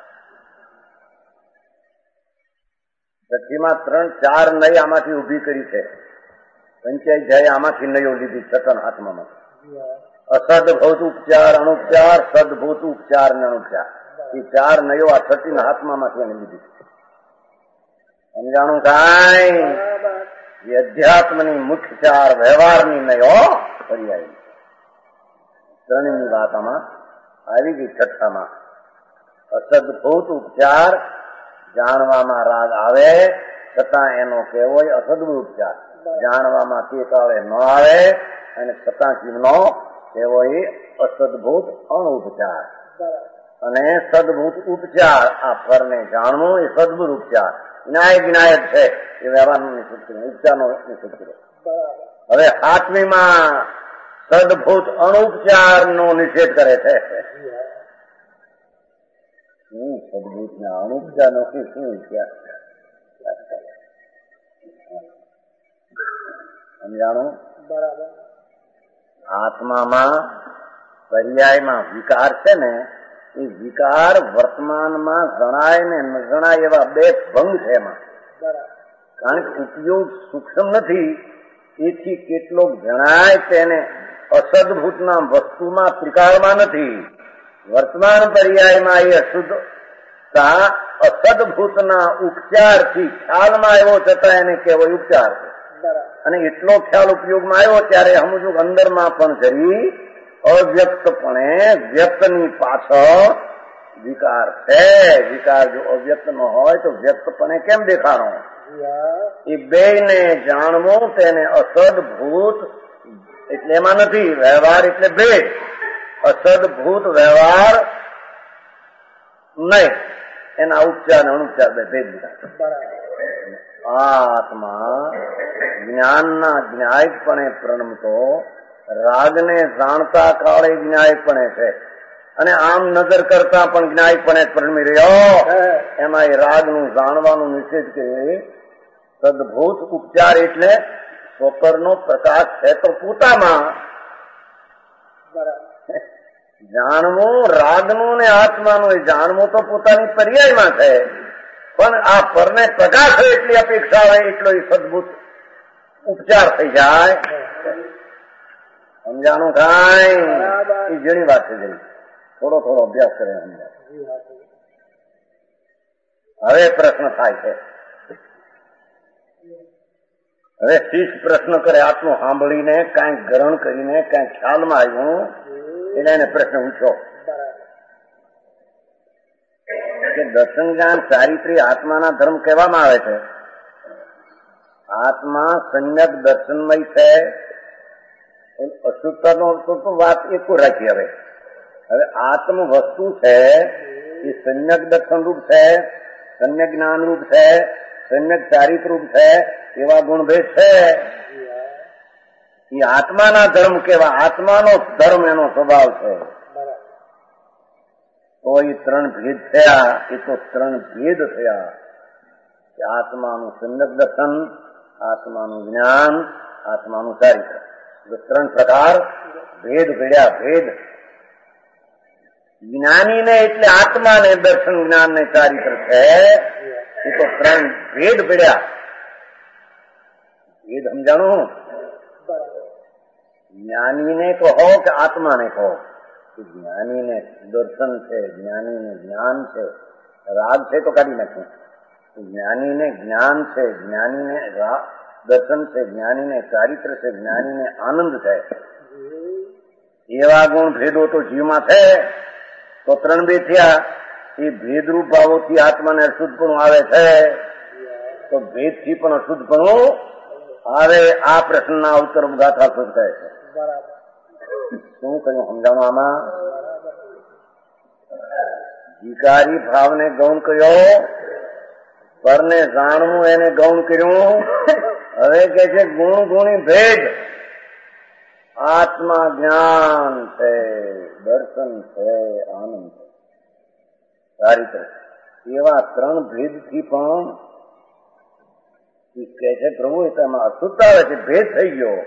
છઠ્ઠીમાં ત્રણ ચાર નય આમાંથી ઉભી કરી છે. પંચાયત જાય આમાંથી નયો લીધી છતન હાથમાં. અસદ ભૌત ઉપચાર, અણુપચાર, સદભૂત ઉપચાર ને અણુપચાર. એ ચાર નયો આ છઠ્ઠી ના હાથમાં માંથી એને લીધી. સમજાણું કાંઈ? એ અધ્યાત્મની મુખ્ય ચાર વ્યવહારની નયો પર્યાય ત્રણની વાત આમાં આવી ગઈ. છઠ્ઠામાં અસદભૂત ઉપચાર જાણવામાં રાગ આવે છતાં એનો કહેવો અસદભૂત ઉપચાર. જાણવામાં તે કાળે ન આવે અને છતાં જીવનો એવો એ અસદભૂત અણુપચાર. અને સદભૂત ઉપચાર આ ફરને જાણવું એ સદભૂત ઉપચાર. વિનાયક વિનાયક છે એ વ્યવહારનો નિષેધ કર્યો, ઉપચારનો નિષેધ કર્યો. હવે આત્મીમાં સદભૂત અણુપચાર નો નિષેધ કરે છે. સદભૂત ના અણુપચાર નો શું વિચાર સમજાણું? બરાબર. આત્મામાં પર્યાયમાં વિકાર છે ને એ વિકાર વર્તમાનમાં જણાય ને ન જણાય એવા બે ભંગ છે એમાં. કારણ કે ઉપયોગ સૂક્ષ્મ નથી એથી કેટલોક જણાય તેને અસદભૂતના વસ્તુમાં ત્રિકાળમાં નથી. વર્તમાન પર્યાયમાં એ અશુદ્ધતા અસદભૂતના ઉપચારથી ખ્યાલમાં આવ્યો છતાં એને કહેવાય ઉપચાર છે. અને એટલો ખ્યાલ ઉપયોગમાં આવ્યો ત્યારે સમજવું અંદરમાં પણ જરી અવ્યક્તપણે વ્યક્તની પાછળ વિકાર છે. વિકાર જો અવ્યક્ત ન હોય તો વ્યક્તપણે કેમ દેખાડો? એ બે ને જાણવું તેને અસદભૂત એટલે એમાં નથી. વ્યવહાર એટલે ભેદ. અસદભૂત વ્યવહાર નહીં, એના ઉપચાર અને અનુપચાર બે ભેદ લીધા. આત્મા જ્ઞાનના જ્ઞાયકપણે પ્રણમતો રાગને જાણતા કાળે જ્ઞાયકપણે છે, અને આમ નજર કરતા પણ જ્ઞાયકપણે પ્રણમી રહ્યો. એમાં એ રાગનું જાણવાનું નિષેધ કરી સદભૂત ઉપચાર એટલે સ્વપરનો પ્રકાશ છે તો પોતામાં જાણવું. રાગનું ને આત્માનું એ જાણવું તો પોતાની પર્યાયમાં છે, પણ આ પરને પ્રકાશ હોય એટલી અપેક્ષા હોય એટલો એ સદભૂત ઉપચાર થઈ જાય. સમજાણું કાંઈ? એ જેની વાત છે. જેની થોડો થોડો અભ્યાસ કરે સમજાય. હવે પ્રશ્ન થાય છે. હવે શિષ્ય પ્રશ્ન કરે, આટલું સાંભળીને કાંઈક ગ્રહણ કરીને કાંઈક ખ્યાલમાં આવ્યું એટલે એને પ્રશ્ન પૂછ્યો કે દર્શન જ્ઞાન ચારિત્ર્ય આત્માના ધર્મ કહેવામાં આવે છે. આત્મા સમ્યક દર્શનમય છે. અશુદ્ધતાનો તો વાત એક રાખી. હવે હવે આત્મ વસ્તુ છે એ સમ્યક દર્શન રૂપ છે, સમ્યક જ્ઞાન રૂપ છે, સમ્યક ચારિત્ર રૂપ છે. એવા ગુણભેદ છે. એ આત્માના ધર્મ કેવા? આત્માનો ધર્મ એનો સ્વભાવ છે. તો એ ત્રણ ભેદ થયા. એ તો ત્રણ ભેદ થયા કે આત્માનું સમ્યક દર્શન, આત્માનું જ્ઞાન, આત્માનું ચારિત્ર. ત્રણ પ્રકાર ભેદ ભેડ્યા. ભેદ જ્ઞાનીને એટલે આત્માને દર્શન, જ્ઞાન ને ચારિત્ર છે. એ તો ત્રણ ભેદ ભેડ્યા. ભેદ સમજાણું? જ્ઞાનીને કહો કે આત્માને કહો. જ્ઞાનીને દર્શન છે, જ્ઞાનીને જ્ઞાન છે. રાગ છે તો કાઢી નાખ્યું. જ્ઞાનીને જ્ઞાન છે, જ્ઞાનીને દર્શન છે, જ્ઞાનીને ચારિત્ર છે, જ્ઞાનીને આનંદ છે. એવા ગુણ ભેદો તો જીવમાં છે. તો ત્રણ બે થયા. એ ભેદરૂપ ભાવોથી આત્માને અશુદ્ધપણું આવે છે. તો ભેદથી પણ અશુદ્ધપણું આવે. આ પ્રશ્નના ઉત્તર ગાથા શુદ્ધ કહે છે. શું કહ્યું સમજાણું આમાં? વિકારી ભાવને ગૌણ કર્યો, પરને જાણવું એને ગૌણ કર્યું. હવે કે છે ગુણ ગુણી ભેદ. આત્મા જ્ઞાન છે, દર્શન છે, આનંદ છે, ચારિત્ર. એવા ત્રણ ભેદથી પણ કે છે પ્રભુ એમાં અશુદ્ધતા આવે છે, ભેદ થઈ ગયો.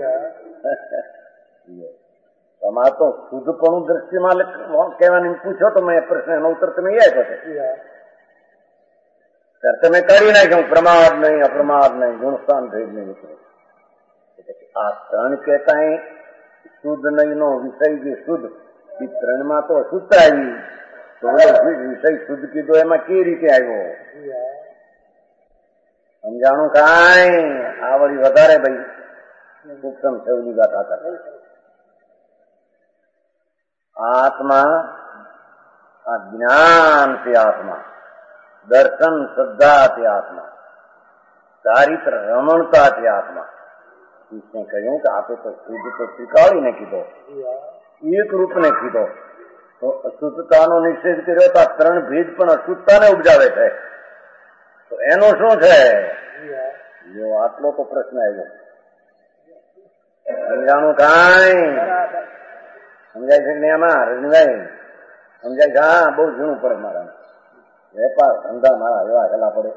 તમારે તો શુદ્ધપણું દ્રષ્ટિમાં કહેવાની પૂછો તો મેં પ્રશ્ન એનો ઉત્તર તમે એ આપ્યો છે. તમે કરી નાખ્યું પ્રમાદ નહીં, અપ્રમાદ નહીં, ગુણસ્થાન ભેદ નહીં. આ ત્રણ કહેતા શુદ્ધ નહીં નો વિષય જે શુદ્ધ, એ ત્રણમાં તો અશુદ્ધતા આવી. તો વિષય શુદ્ધ કીધો એમાં કેવી રીતે આવ્યો? સમજાણું કાંઈ? આ વળી વધારે ભાઈ સૂક્ષ્મ છે એની વાત આ કરે. આત્મા આ જ્ઞાન તે આત્મા, દર્શન શ્રદ્ધા તે આત્મા, ચારિત્ર રમણતા તે આત્મા. इसने કહ્યું કે આપે તો શુદ્ધ તો સ્વીકારીને કીધો, એક રૂપને કીધો, તો અશુદ્ધતાનો નિષેધ કર્યો તો આ ત્રણ ભેદ પણ અશુદ્ધતાને ઉપજાવે છે. તો એનું શું છે? જો આટલો તો પ્રશ્ન આવ્યો. સમજાણું કાંઈ? સમજાય છે ને આમાં રજનીભાઈ? સમજાય છે? હા, બહુ ઝીણું પડે મારા વેપાર ધંધા મારા એવા હેલા પડે.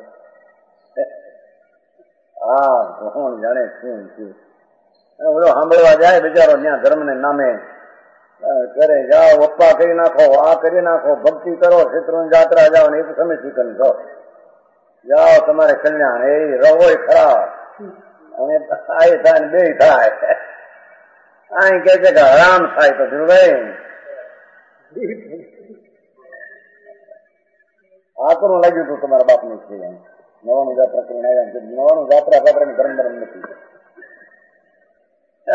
હા, કોણ જાણે શું શું ઓલો સાંભળવા જાય બિચારો ત્યાં ધર્મ ને નામે કરે, જાઓ વપ્પા કરી નાખો, આ કરી નાખો, ભક્તિ કરો, ક્ષેત્રોની જાત્રા જાઓ ને એક સમિતિ કરી દો, જાઓ તમારે કલ્યાણ. એ રહો ખરા અને આ થાય ને બે થાય. અહીં કે છે કે હરામ થાય તો ધીરુભાઈ આકરું લાગ્યું હતું તમારા બાપનું છે. નવાનું જાત્રા કરીને આવ્યા, નવાનું જાત્રા બાત્રાની ધર્મ ધર્મ નથી.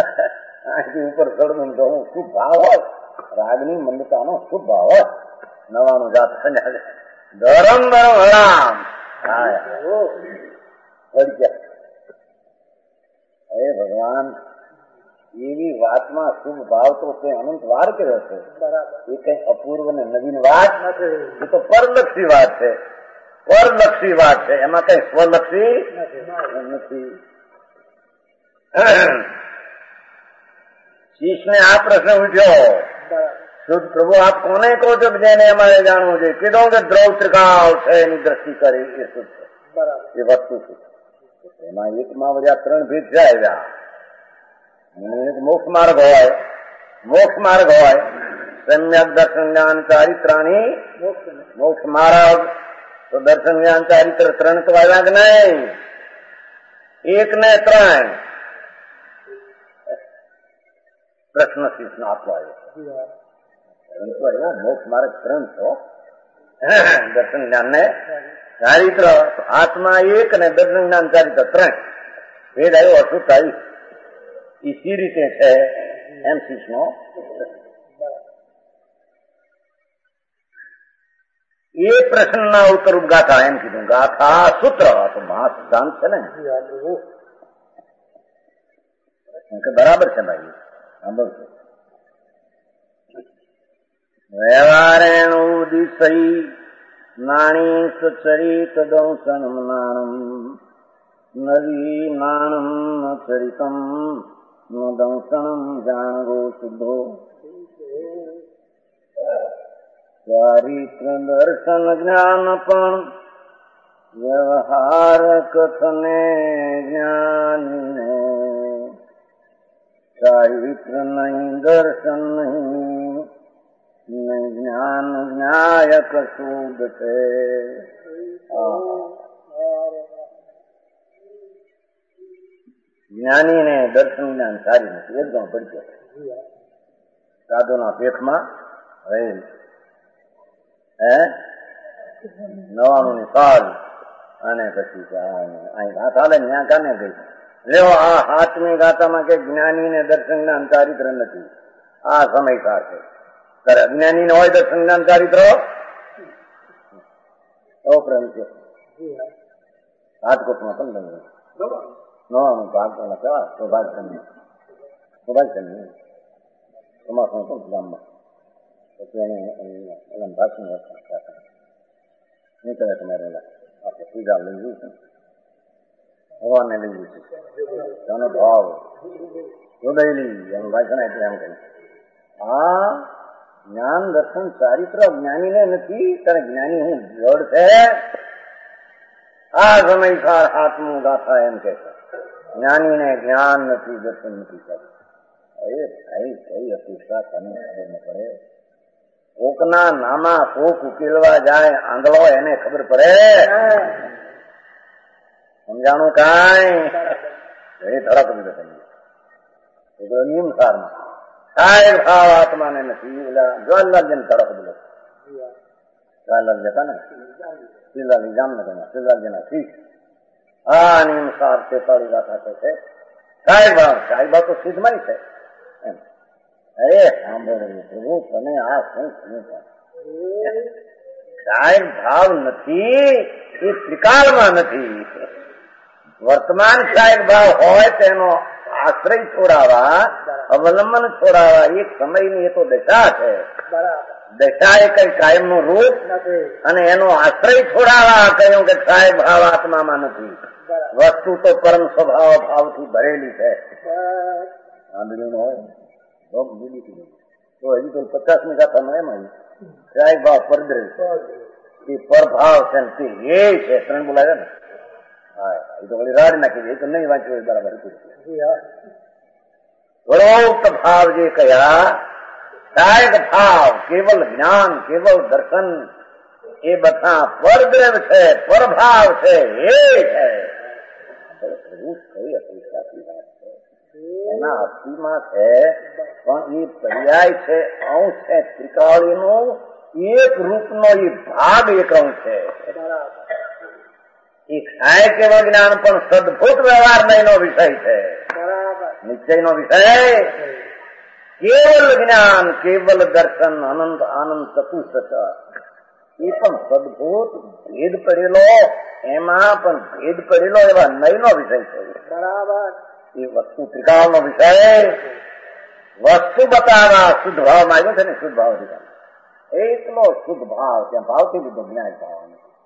અહીંથી ઉપર ચડવું તો હું શું ભાવ હોય, રાગની મંદતાનો શું ભાવ હોય, નવાનું જાત ધરમ બરમ હરામ હે ભગવાન એવી વાતમાં શુભ ભાવ તો તે અનંત વાર કર્યો છે. એ કઈ અપૂર્વ ને નવીન વાત નથી. એ તો પરલક્ષી વાત છે. પરલક્ષી વાત છે. એમાં કઈ સ્વલક્ષી નથી. શીશને આ પ્રશ્ન ઉઠ્યો, શુદ્ધ પ્રભુ આપ કોને કહો છો જેને અમારે જાણવું જોઈએ? કીધું કે દ્રવ ત્રિકાળ છે એની દ્રષ્ટિ કરી એ શુદ્ધ છે, એ વસ્તુ છે. એમાં એકમાં બધા ત્રણ ભેદ છે આવ્યા. મોક્ષ માર્ગ હોય, મોક્ષ માર્ગ હોય, સમ્યક દર્શન જ્ઞાન ચારિત્રાની મોક્ષ માર્ગ. તો દર્શન જ્ઞાન ચારિત્ર ત્રણ તો આવ્યા કે નહીં? એક ને ત્રણ પ્રશ્ન શીશનો આપવો આવ્યો. મોક્ષ માર્ગ ત્રણ છો, દર્શન જ્ઞાન ને ચારિત્ર. આત્મા એક ને દર્શન જ્ઞાન ચારિત્ર ત્રણ ભેદ આવ્યો. અશુદ્ધ આવી સી રીતે છે એમ શીશનો. એ પ્રશ્નના ઉત્તર ગાથા એમ કીધું. ગાથા સૂત્ર તો મહા સિદ્ધાંત છે ને. બરાબર છે ભાઈ, સાંભળજો. વ્યવહારેણ ઉદિશઈ નાણી સચરિત દંશનમ નાણમ નવી નાણમ ચરિતમ દંશનમ જાણગો શુદ્ધો. ચારિત્ર દર્શન જ્ઞાન પણ વ્યવહાર કથને જ્ઞાનીને. ચારિત્ર નહીં દર્શન નહીં નહીં જ્ઞાન ન્યાયક શુદ્ધ છે. જ્ઞાની ને દર્શન જ્ઞાન સારી નથી. એકદમ પડશે સાધુના પેટમાં રહી હે નવાનું ની સાલ અને પછી અહીં હાથ હાલે ત્યાં કાને ગઈ. લેવો આ હાથની ગાથામાં કે જ્ઞાની ને દર્શન જ્ઞાન ચારિત્ર નથી. આ સમય છે. ત્યારે અજ્ઞાની ને હોય દર્શન જ્ઞાન ચારિત્ર પ્રેમ છે. રાજકોટમાં પણ બને નવાનું ભાગ કેવા સૌભાગ્ય સૌભાગ્ય ચોમાસમાં પણ ગામમાં પછી એને ભાષણ નીકળે તમારે આપણે પૂજા લઈ જઈએ છે ભગવાનને લઈ જઈએ છીએ. એનો ભાવ હૃદયલી એનું ભાષણ એટલે એમ કહ્યું આ જ્ઞાન દર્શન ચારિત્ર જ્ઞાનીને નથી. ત્યારે જ્ઞાની હું જડ છે. આ સમયસાર હાથનું ગાથા એમ કે છે જ્ઞાનીને જ્ઞાન નથી દર્શન નથી કરતું. એ ભાઈ કઈ અપેક્ષા તને ખબર ન પડે? કોકના નામા કોક ઉકેલવા જાય આંગળો એને ખબર પડે? સમજાણું કાંઈ એ ધડક દીધો તમને નિયમ સારમાં કાંઈ ભાવ આત્માને નથી. ઓલા જવાહરલાલજી ને ધડક દીધો. જવાહરલાલ જતા ને શિવલાલજી જામનગરમાં શિવલાલજીના શીખ આ નિયમ સાર તેતાળી ગાથા છે. કાંઈ ભાવ કાંઈ ભાવ તો સિદ્ધમાં છે એમ. અરે સાંભળવું પ્રભુ તને આ શું કાંઈ ભાવ નથી. એ ત્રિકાળમાં નથી. વર્તમાન કાંઈક ભાવ હોય તેનો આશ્રય છોડાવા અવલંબન છોડાવા એક સમયની એ તો દશા છે. દશા એ કઈ કાયમ નું રૂપ અને એનો આશ્રય છોડાવા કહ્યું કે કાંઈ ભાવ આત્મામાં નથી. વસ્તુ તો પરમ સ્વભાવ ભાવથી ભરેલી છે. આંબળીનો હોય તો હજી તો પચાસ ની ગાથામાં એમ આવ્યું કાંઈ ભાવ પરદ્રવ એ પરભાવ છે તે એ છે. ત્રણ બોલાવે ને હા એ તો વળી રાડ નાખી દે તો નહીં વાંચ્યું બરાબર. ગૌરવ ભાવ જે કયા કાયક ભાવ કેવલ જ્ઞાન કેવલ દર્શન એ બધા પરદ્રવ છે પરભાવ છે એ છે. કઈ અપેક્ષાથી વાત છે એના અસ્થિમાં છે પણ એ પર્યાય છે અંશ છે ત્રિકાળીનો એક રૂપનો એ ભાગ એક અંશ છે. એ કાય કેવળ જ્ઞાન પણ સદભૂત વ્યવહાર નો વિષય છે. નિશ્ચયનો વિષય કેવલ જ્ઞાન, કેવલ દર્શન, અનંત આનંદ ચતુષ્ટ, એ પણ સદભૂત ભેદ પડેલો, એમાં પણ ભેદ પડેલો એવા નયનો વિષય છે. બરાબર. એ વસ્તુ ત્રિકાળનો વિષય વસ્તુ બતાવવા શુદ્ધ ભાવમાં આવ્યો છે ને, શુદ્ધ ભાવ ત્રિકાળ એટલો શુદ્ધ ભાવ, ત્યાં ભાવથી લીધો જ્ઞાન ભાવ.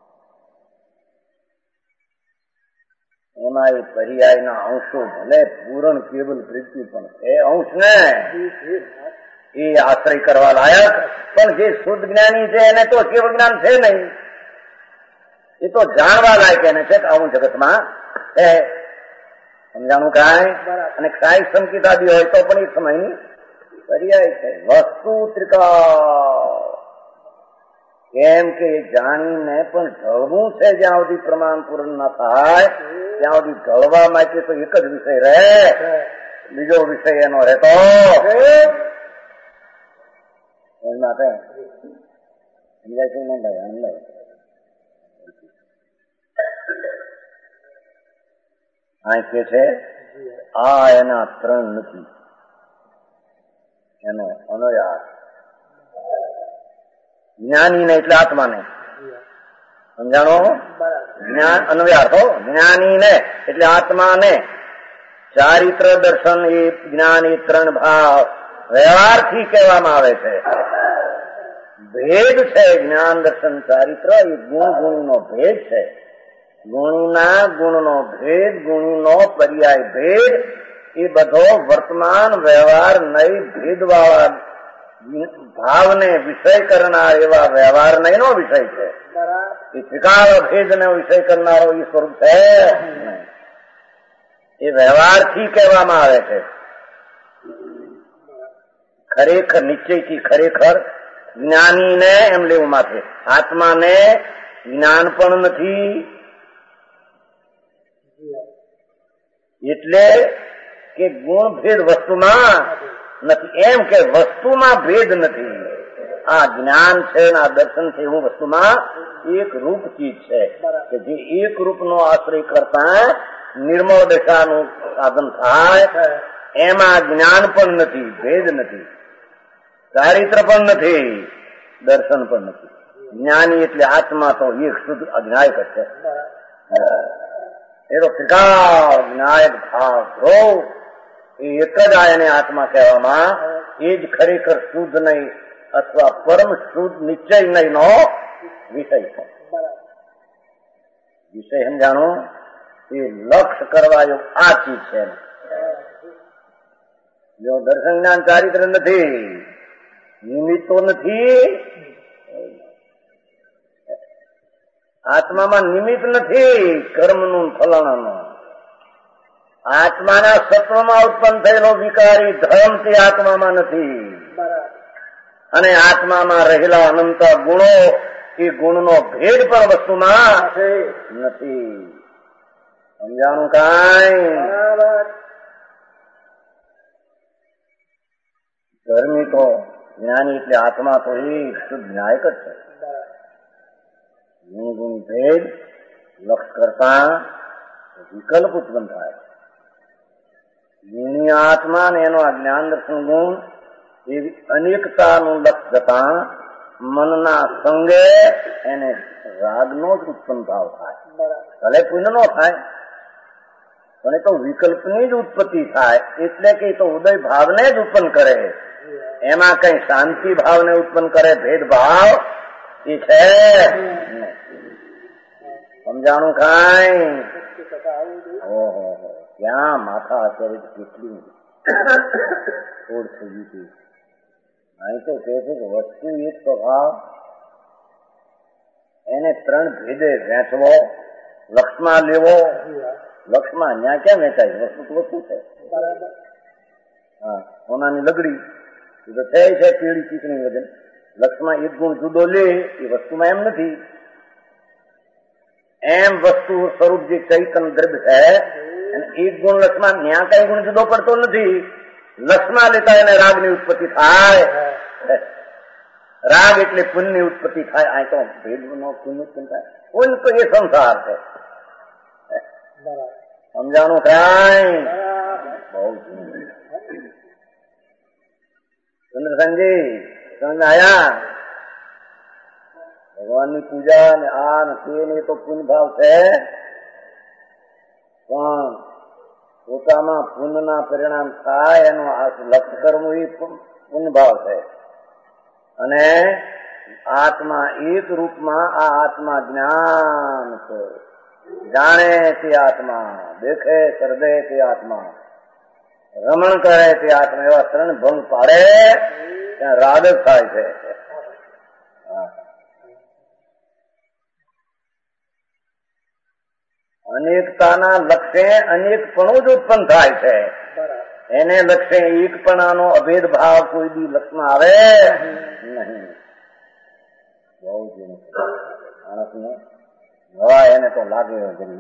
એમાં એ પર્યાયના અંશો ભલે પૂરણ કેવલ પ્રીતિ પણ એ અંશ ને એ આશ્રય કરવા લાયક, પણ જે શુદ્ધ જ્ઞાની છે એને તો કેવળ જ્ઞાન છે નહીં, એ તો જાણવા લાયક એને છે કે આવું જગતમાં છે. સમજાણું કાંઈ? અને કાંઈ સંકિતાદી હોય તો પણ એ સમયની પર્યાય છે. વસ્તુ ત્રિકાળ કેમ કે જાણીને પણ ઢળવું છે. જ્યાં સુધી પ્રમાણ પૂર્ણ ના થાય ત્યાં સુધી ઢળવા માટે તો એક જ વિષય રહે, બીજો વિષય એનો રહેતો માટે સમજાય છે નહીં ભાઈ? સમજાય. આ કે છે આ એના ત્રણ નથી, એનો અનયાસ જ્ઞાની ને એટલે આત્માને સમજાણો. જ્ઞાન અન્વયાર્થ હો, જ્ઞાની ને એટલે આત્માને. ચારિત્ર દર્શન એ જ્ઞાન એ ત્રણ ભાવ વ્યવહારથી કહેવામાં આવે છે. ભેદ છે જ્ઞાન દર્શન ચારિત્ર, એ ગુણ ગુણીનો ભેદ છે. ગુણીના ગુણનો ભેદ, ગુણીનો પર્યાય ભેદ, એ બધો વર્તમાન વ્યવહાર નહીં ભેદવાળા ભાવને વિષય કરનાર એવા વ્યવહાર નહીં નો વિષય છે. એ ત્રિકાળ ભેદને વિષય કરનારો એ સ્વરૂપ છે. એ વ્યવહારથી કહેવામાં આવે છે. ખરેખર નિશ્ચયથી ખરેખર જ્ઞાનીને એમ લેવું માથે. આત્માને જ્ઞાન પણ નથી, એટલે કે ગુણ ભેદ વસ્તુમાં નથી, એમ કે વસ્તુમાં ભેદ નથી. આ જ્ઞાન છે ને આ દર્શન છે એવું વસ્તુમાં એક રૂપ ચીજ છે કે જે એક રૂપનો આશ્રય કરતા નિર્મળ દશાનું સાધન થાય. એમાં જ્ઞાન પણ નથી, ભેદ નથી, ચારિત્ર પણ નથી, દર્શન પણ નથી. જ્ઞાની એટલે આત્મા તો એક શુદ્ધ અજ્ઞાયક છે. એનો ત્રિકાળ જ્ઞાયક ભાવ ધ્રુવ એ એક જ આ એને આત્મા કહેવામાં, એ જ ખરેખર શુદ્ધ નહીં અથવા પરમ શુદ્ધ નિશ્ચય નહીં નો વિષય છે. વિષય સમજાણો એ લક્ષ કરવા એવું આ ચીજ છે. જો દર્શન જ્ઞાન ચારિત્ર નથી, નિમિત્તો નથી, આત્મામાં નિમિત્ત નથી કર્મનું ફલાણાનું. આત્માના સત્વમાં ઉત્પન્ન થયેલો વિકારી ધર્મ તે આત્મામાં નથી, અને આત્મામાં રહેલા અનંત ગુણો એ ગુણનો ભેદ પણ વસ્તુમાં નથી. સમજાણું કાંઈ? ધર્મી તો જ્ઞાની એટલે આત્મા તો એ શુદ્ધ ન્યાયક જ છે. ગુણ ગુણ ભેદ લક્ષ કરતા વિકલ્પ ઉત્પન્ન થાય. ગુણી આત્મા ને એનો આ જ્ઞાન દર્શન ગુણ એવી અનેકતાનું લક્ષ જતા મનના સંગે એને રાગનો જ ઉત્પન્ન ભાવ થાય. ભલે પુણ્ય નો થાય પણ એ તો વિકલ્પની જ ઉત્પત્તિ થાય, એટલે કે એ તો ઉદય ભાવને જ ઉત્પન્ન કરે. એમાં કઈ શાંતિ ભાવને ઉત્પન્ન કરે ભેદભાવ એ છે. સમજાણું કાંઈ? ઓહો ક્યાં માથા અત્યારે કેટલી છોડ થઈ ગઈ હતી. અહીં તો કહે છે કે વસ્તુ એક સ્વભાવ એને ત્રણ ભેદે વેચવો, લક્ષમાં લેવો. લક્ષમાં ત્યાં ક્યાં વેચાય? વસ્તુ તો વસ્તુ છે. હા, સોનાની લગડી એ તો છે છે પીળી ચીકણી વજન. લક્ષમાં એક ગુણ જુદો લે એ વસ્તુમાં એમ નથી. એમ વસ્તુ સ્વરૂપ જે ચૈતન દ્રવ્ય છે અને એક ગુણ લક્ષમાં ત્યાં કઈ ગુણ જુદો પડતો નથી. લક્ષમાં લેતા એને રાગની ઉત્પત્તિ થાય. રાગ એટલે પુણ્યની ઉત્પત્તિ થાય. આ તો ભેદનો પુણ્ય ઉત્પન્ન થાય. પુણ્ય તો એ સંસાર છે. સમજાણું કાંઈ? બહુ चंद्रसेन जी समझ में आया? भगवान की पूजा ने आ ने नहीं तो पुण्य भाव से પણ પોતામાં પુણ્યના પરિણામ થાય એનું આ લક્ષ્ય કરવું એ પુણ્ય ભાવ છે. અને આત્મા એક રૂપમાં આ આત્મા જ્ઞાન છે. જાણે તે આત્મા, દેખે સર્દે તે આત્મા, રમણ કરે તે આત્મા, એવા ત્રણ ભંગ પાડે ત્યાં રાગ જ થાય છે. અનેકતાના લક્ષ્ય અનેકપણું જ ઉત્પન્ન થાય છે. એને લક્ષ્ય એકપણાનો અભેદ ભાવ કોઈ દી લક્ષમાં આવે નહીં. બહુ જ માણસને હવા એને તો લાગે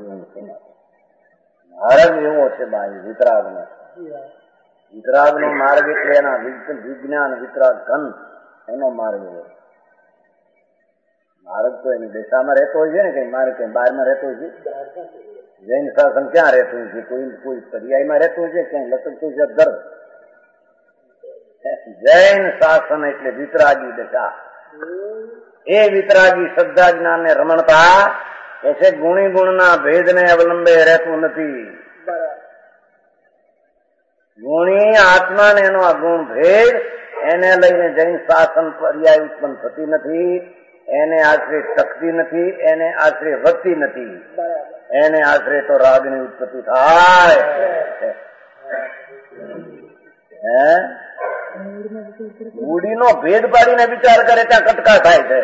માર્ગ એવો છે ભાઈ વિતરાગનો. વિતરાગનો માર્ગ એટલે એના વિજ્ઞાન વિતરાગ ઘન એનો માર્ગ એવો. માર્ગ તો એની દિશામાં રહેતો હોય છે ને, કઈ માર્ગ કઈ બહારમાં રહેતો હોય છે. જૈન શાસન ક્યાં રહેતું છે? કોઈ કોઈ પર્યાયમાં રહેતું છે, ક્યાંય લટકતું છે દર. જૈન શાસન એટલે વિતરાગી દશા. એ વિતરાગી શ્રદ્ધા જ્ઞાન ને રમણતા એ ગુણી ગુણના ભેદ ને અવલંબે રહેતું નથી. ગુણી આત્મા ને એનો આ ગુણ ભેદ એને લઈને જૈન શાસન પર્યાય ઉત્પન્ન થતી નથી. એને આશ્રય ટકતી નથી, એને આશ્રય વધતી નથી. એને આશ્રય તો રાગની ઉત્પત્તિ થાય. હે મૂડીનો ભેદ પાડીને વિચાર કરે ત્યાં કટકા થાય છે.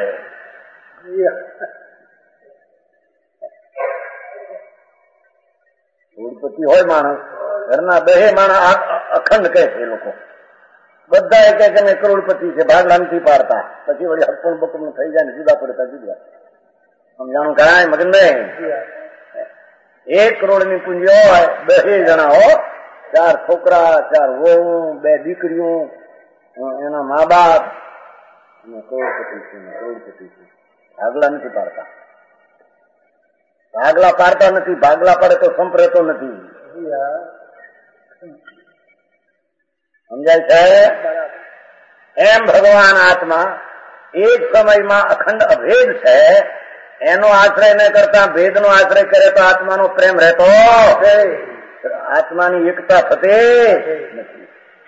ઉત્પત્તિ હોય માણસ, ઘરના બે માણસ અખંડ કહે છે. લોકો બધા એ કહે કે મેં કરોડપતિ છે, ભાગલા નથી પાડતા. પછી વળી હકમ બકમ થઈ જાય ને જુદા પડતા જુદા. સમજાણું કરાય મગન નહીં? એક કરોડ ની પૂંજી હોય, બે જણા હો, ચાર છોકરા, ચાર વહુ, બે દીકરીઓ, એના મા બાપ, કરોડપતિ છે કરોડપતિ છે. ભાગલા નથી પાડતા. ભાગલા પાડતા નથી. ભાગલા પડે તો સંપ રહેતો નથી. સમજાય છે? એમ ભગવાન આત્મા એક સમયમાં અખંડ અભેદ છે. એનો આશ્રય ન કરતા ભેદનો આશ્રય કરે તો આત્માનો પ્રેમ રહેતો, આત્માની એકતા થતી નથી.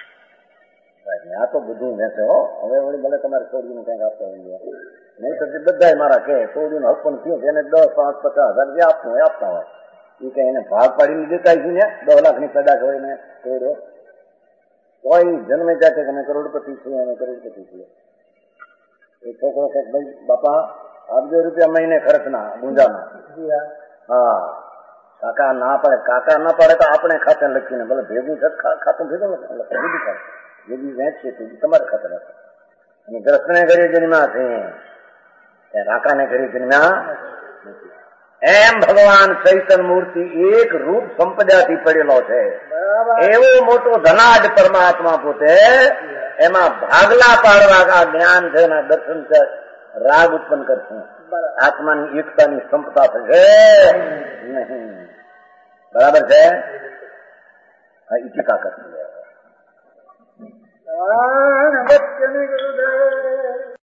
આ તો બધું રહેશે હો. હવે વળી ભલે તમારે છોડીને કંઈક આપતા હોય, નહીં તો બધા મારા કે છોડીનો હક પણ થયો એને દસ પાંચ પચાસ હજાર જે આપવું હોય આપતા હોય. એ કઈ એને ભાગ પાડીને દેખાય છે ને, દસ લાખ ની પેદાશ હોય ને છોડ્યો કોઈ જન્મે જાય કે અમે કરોડપતિ છીએ, અમે કરોડપતિ છીએ. એ છોકરો કે ભાઈ બાપા આપજો રૂપિયા મહિને ખર્ચના ગુંજામાં. હા કાકા ના પડે, કાકા ના પડે તો આપણે ખાતે લખીને ભલે ભેગું ખાતું ભેગું નથી ખાતું ભેગું વેચ છે તમારે ખાતે નથી. અને ગ્રસ્તને ઘરે જન્મ્યા છે, રાકાને ઘરે જન્મ્યા. એમ ભગવાન ચૈતન્ય મૂર્તિ એક રૂપ સંપદાથી પડેલો છે. એવો મોટો ધનાઢ પરમાત્મા પોતે, એમાં ભાગલા પાડવા આ જ્ઞાન છે, એના દર્શન છે, રાગ ઉત્પન્ન કરશે. આત્માની એકતાની સંપતા થશે નહીં. બરાબર છે? હા એ ટીકા કરશે.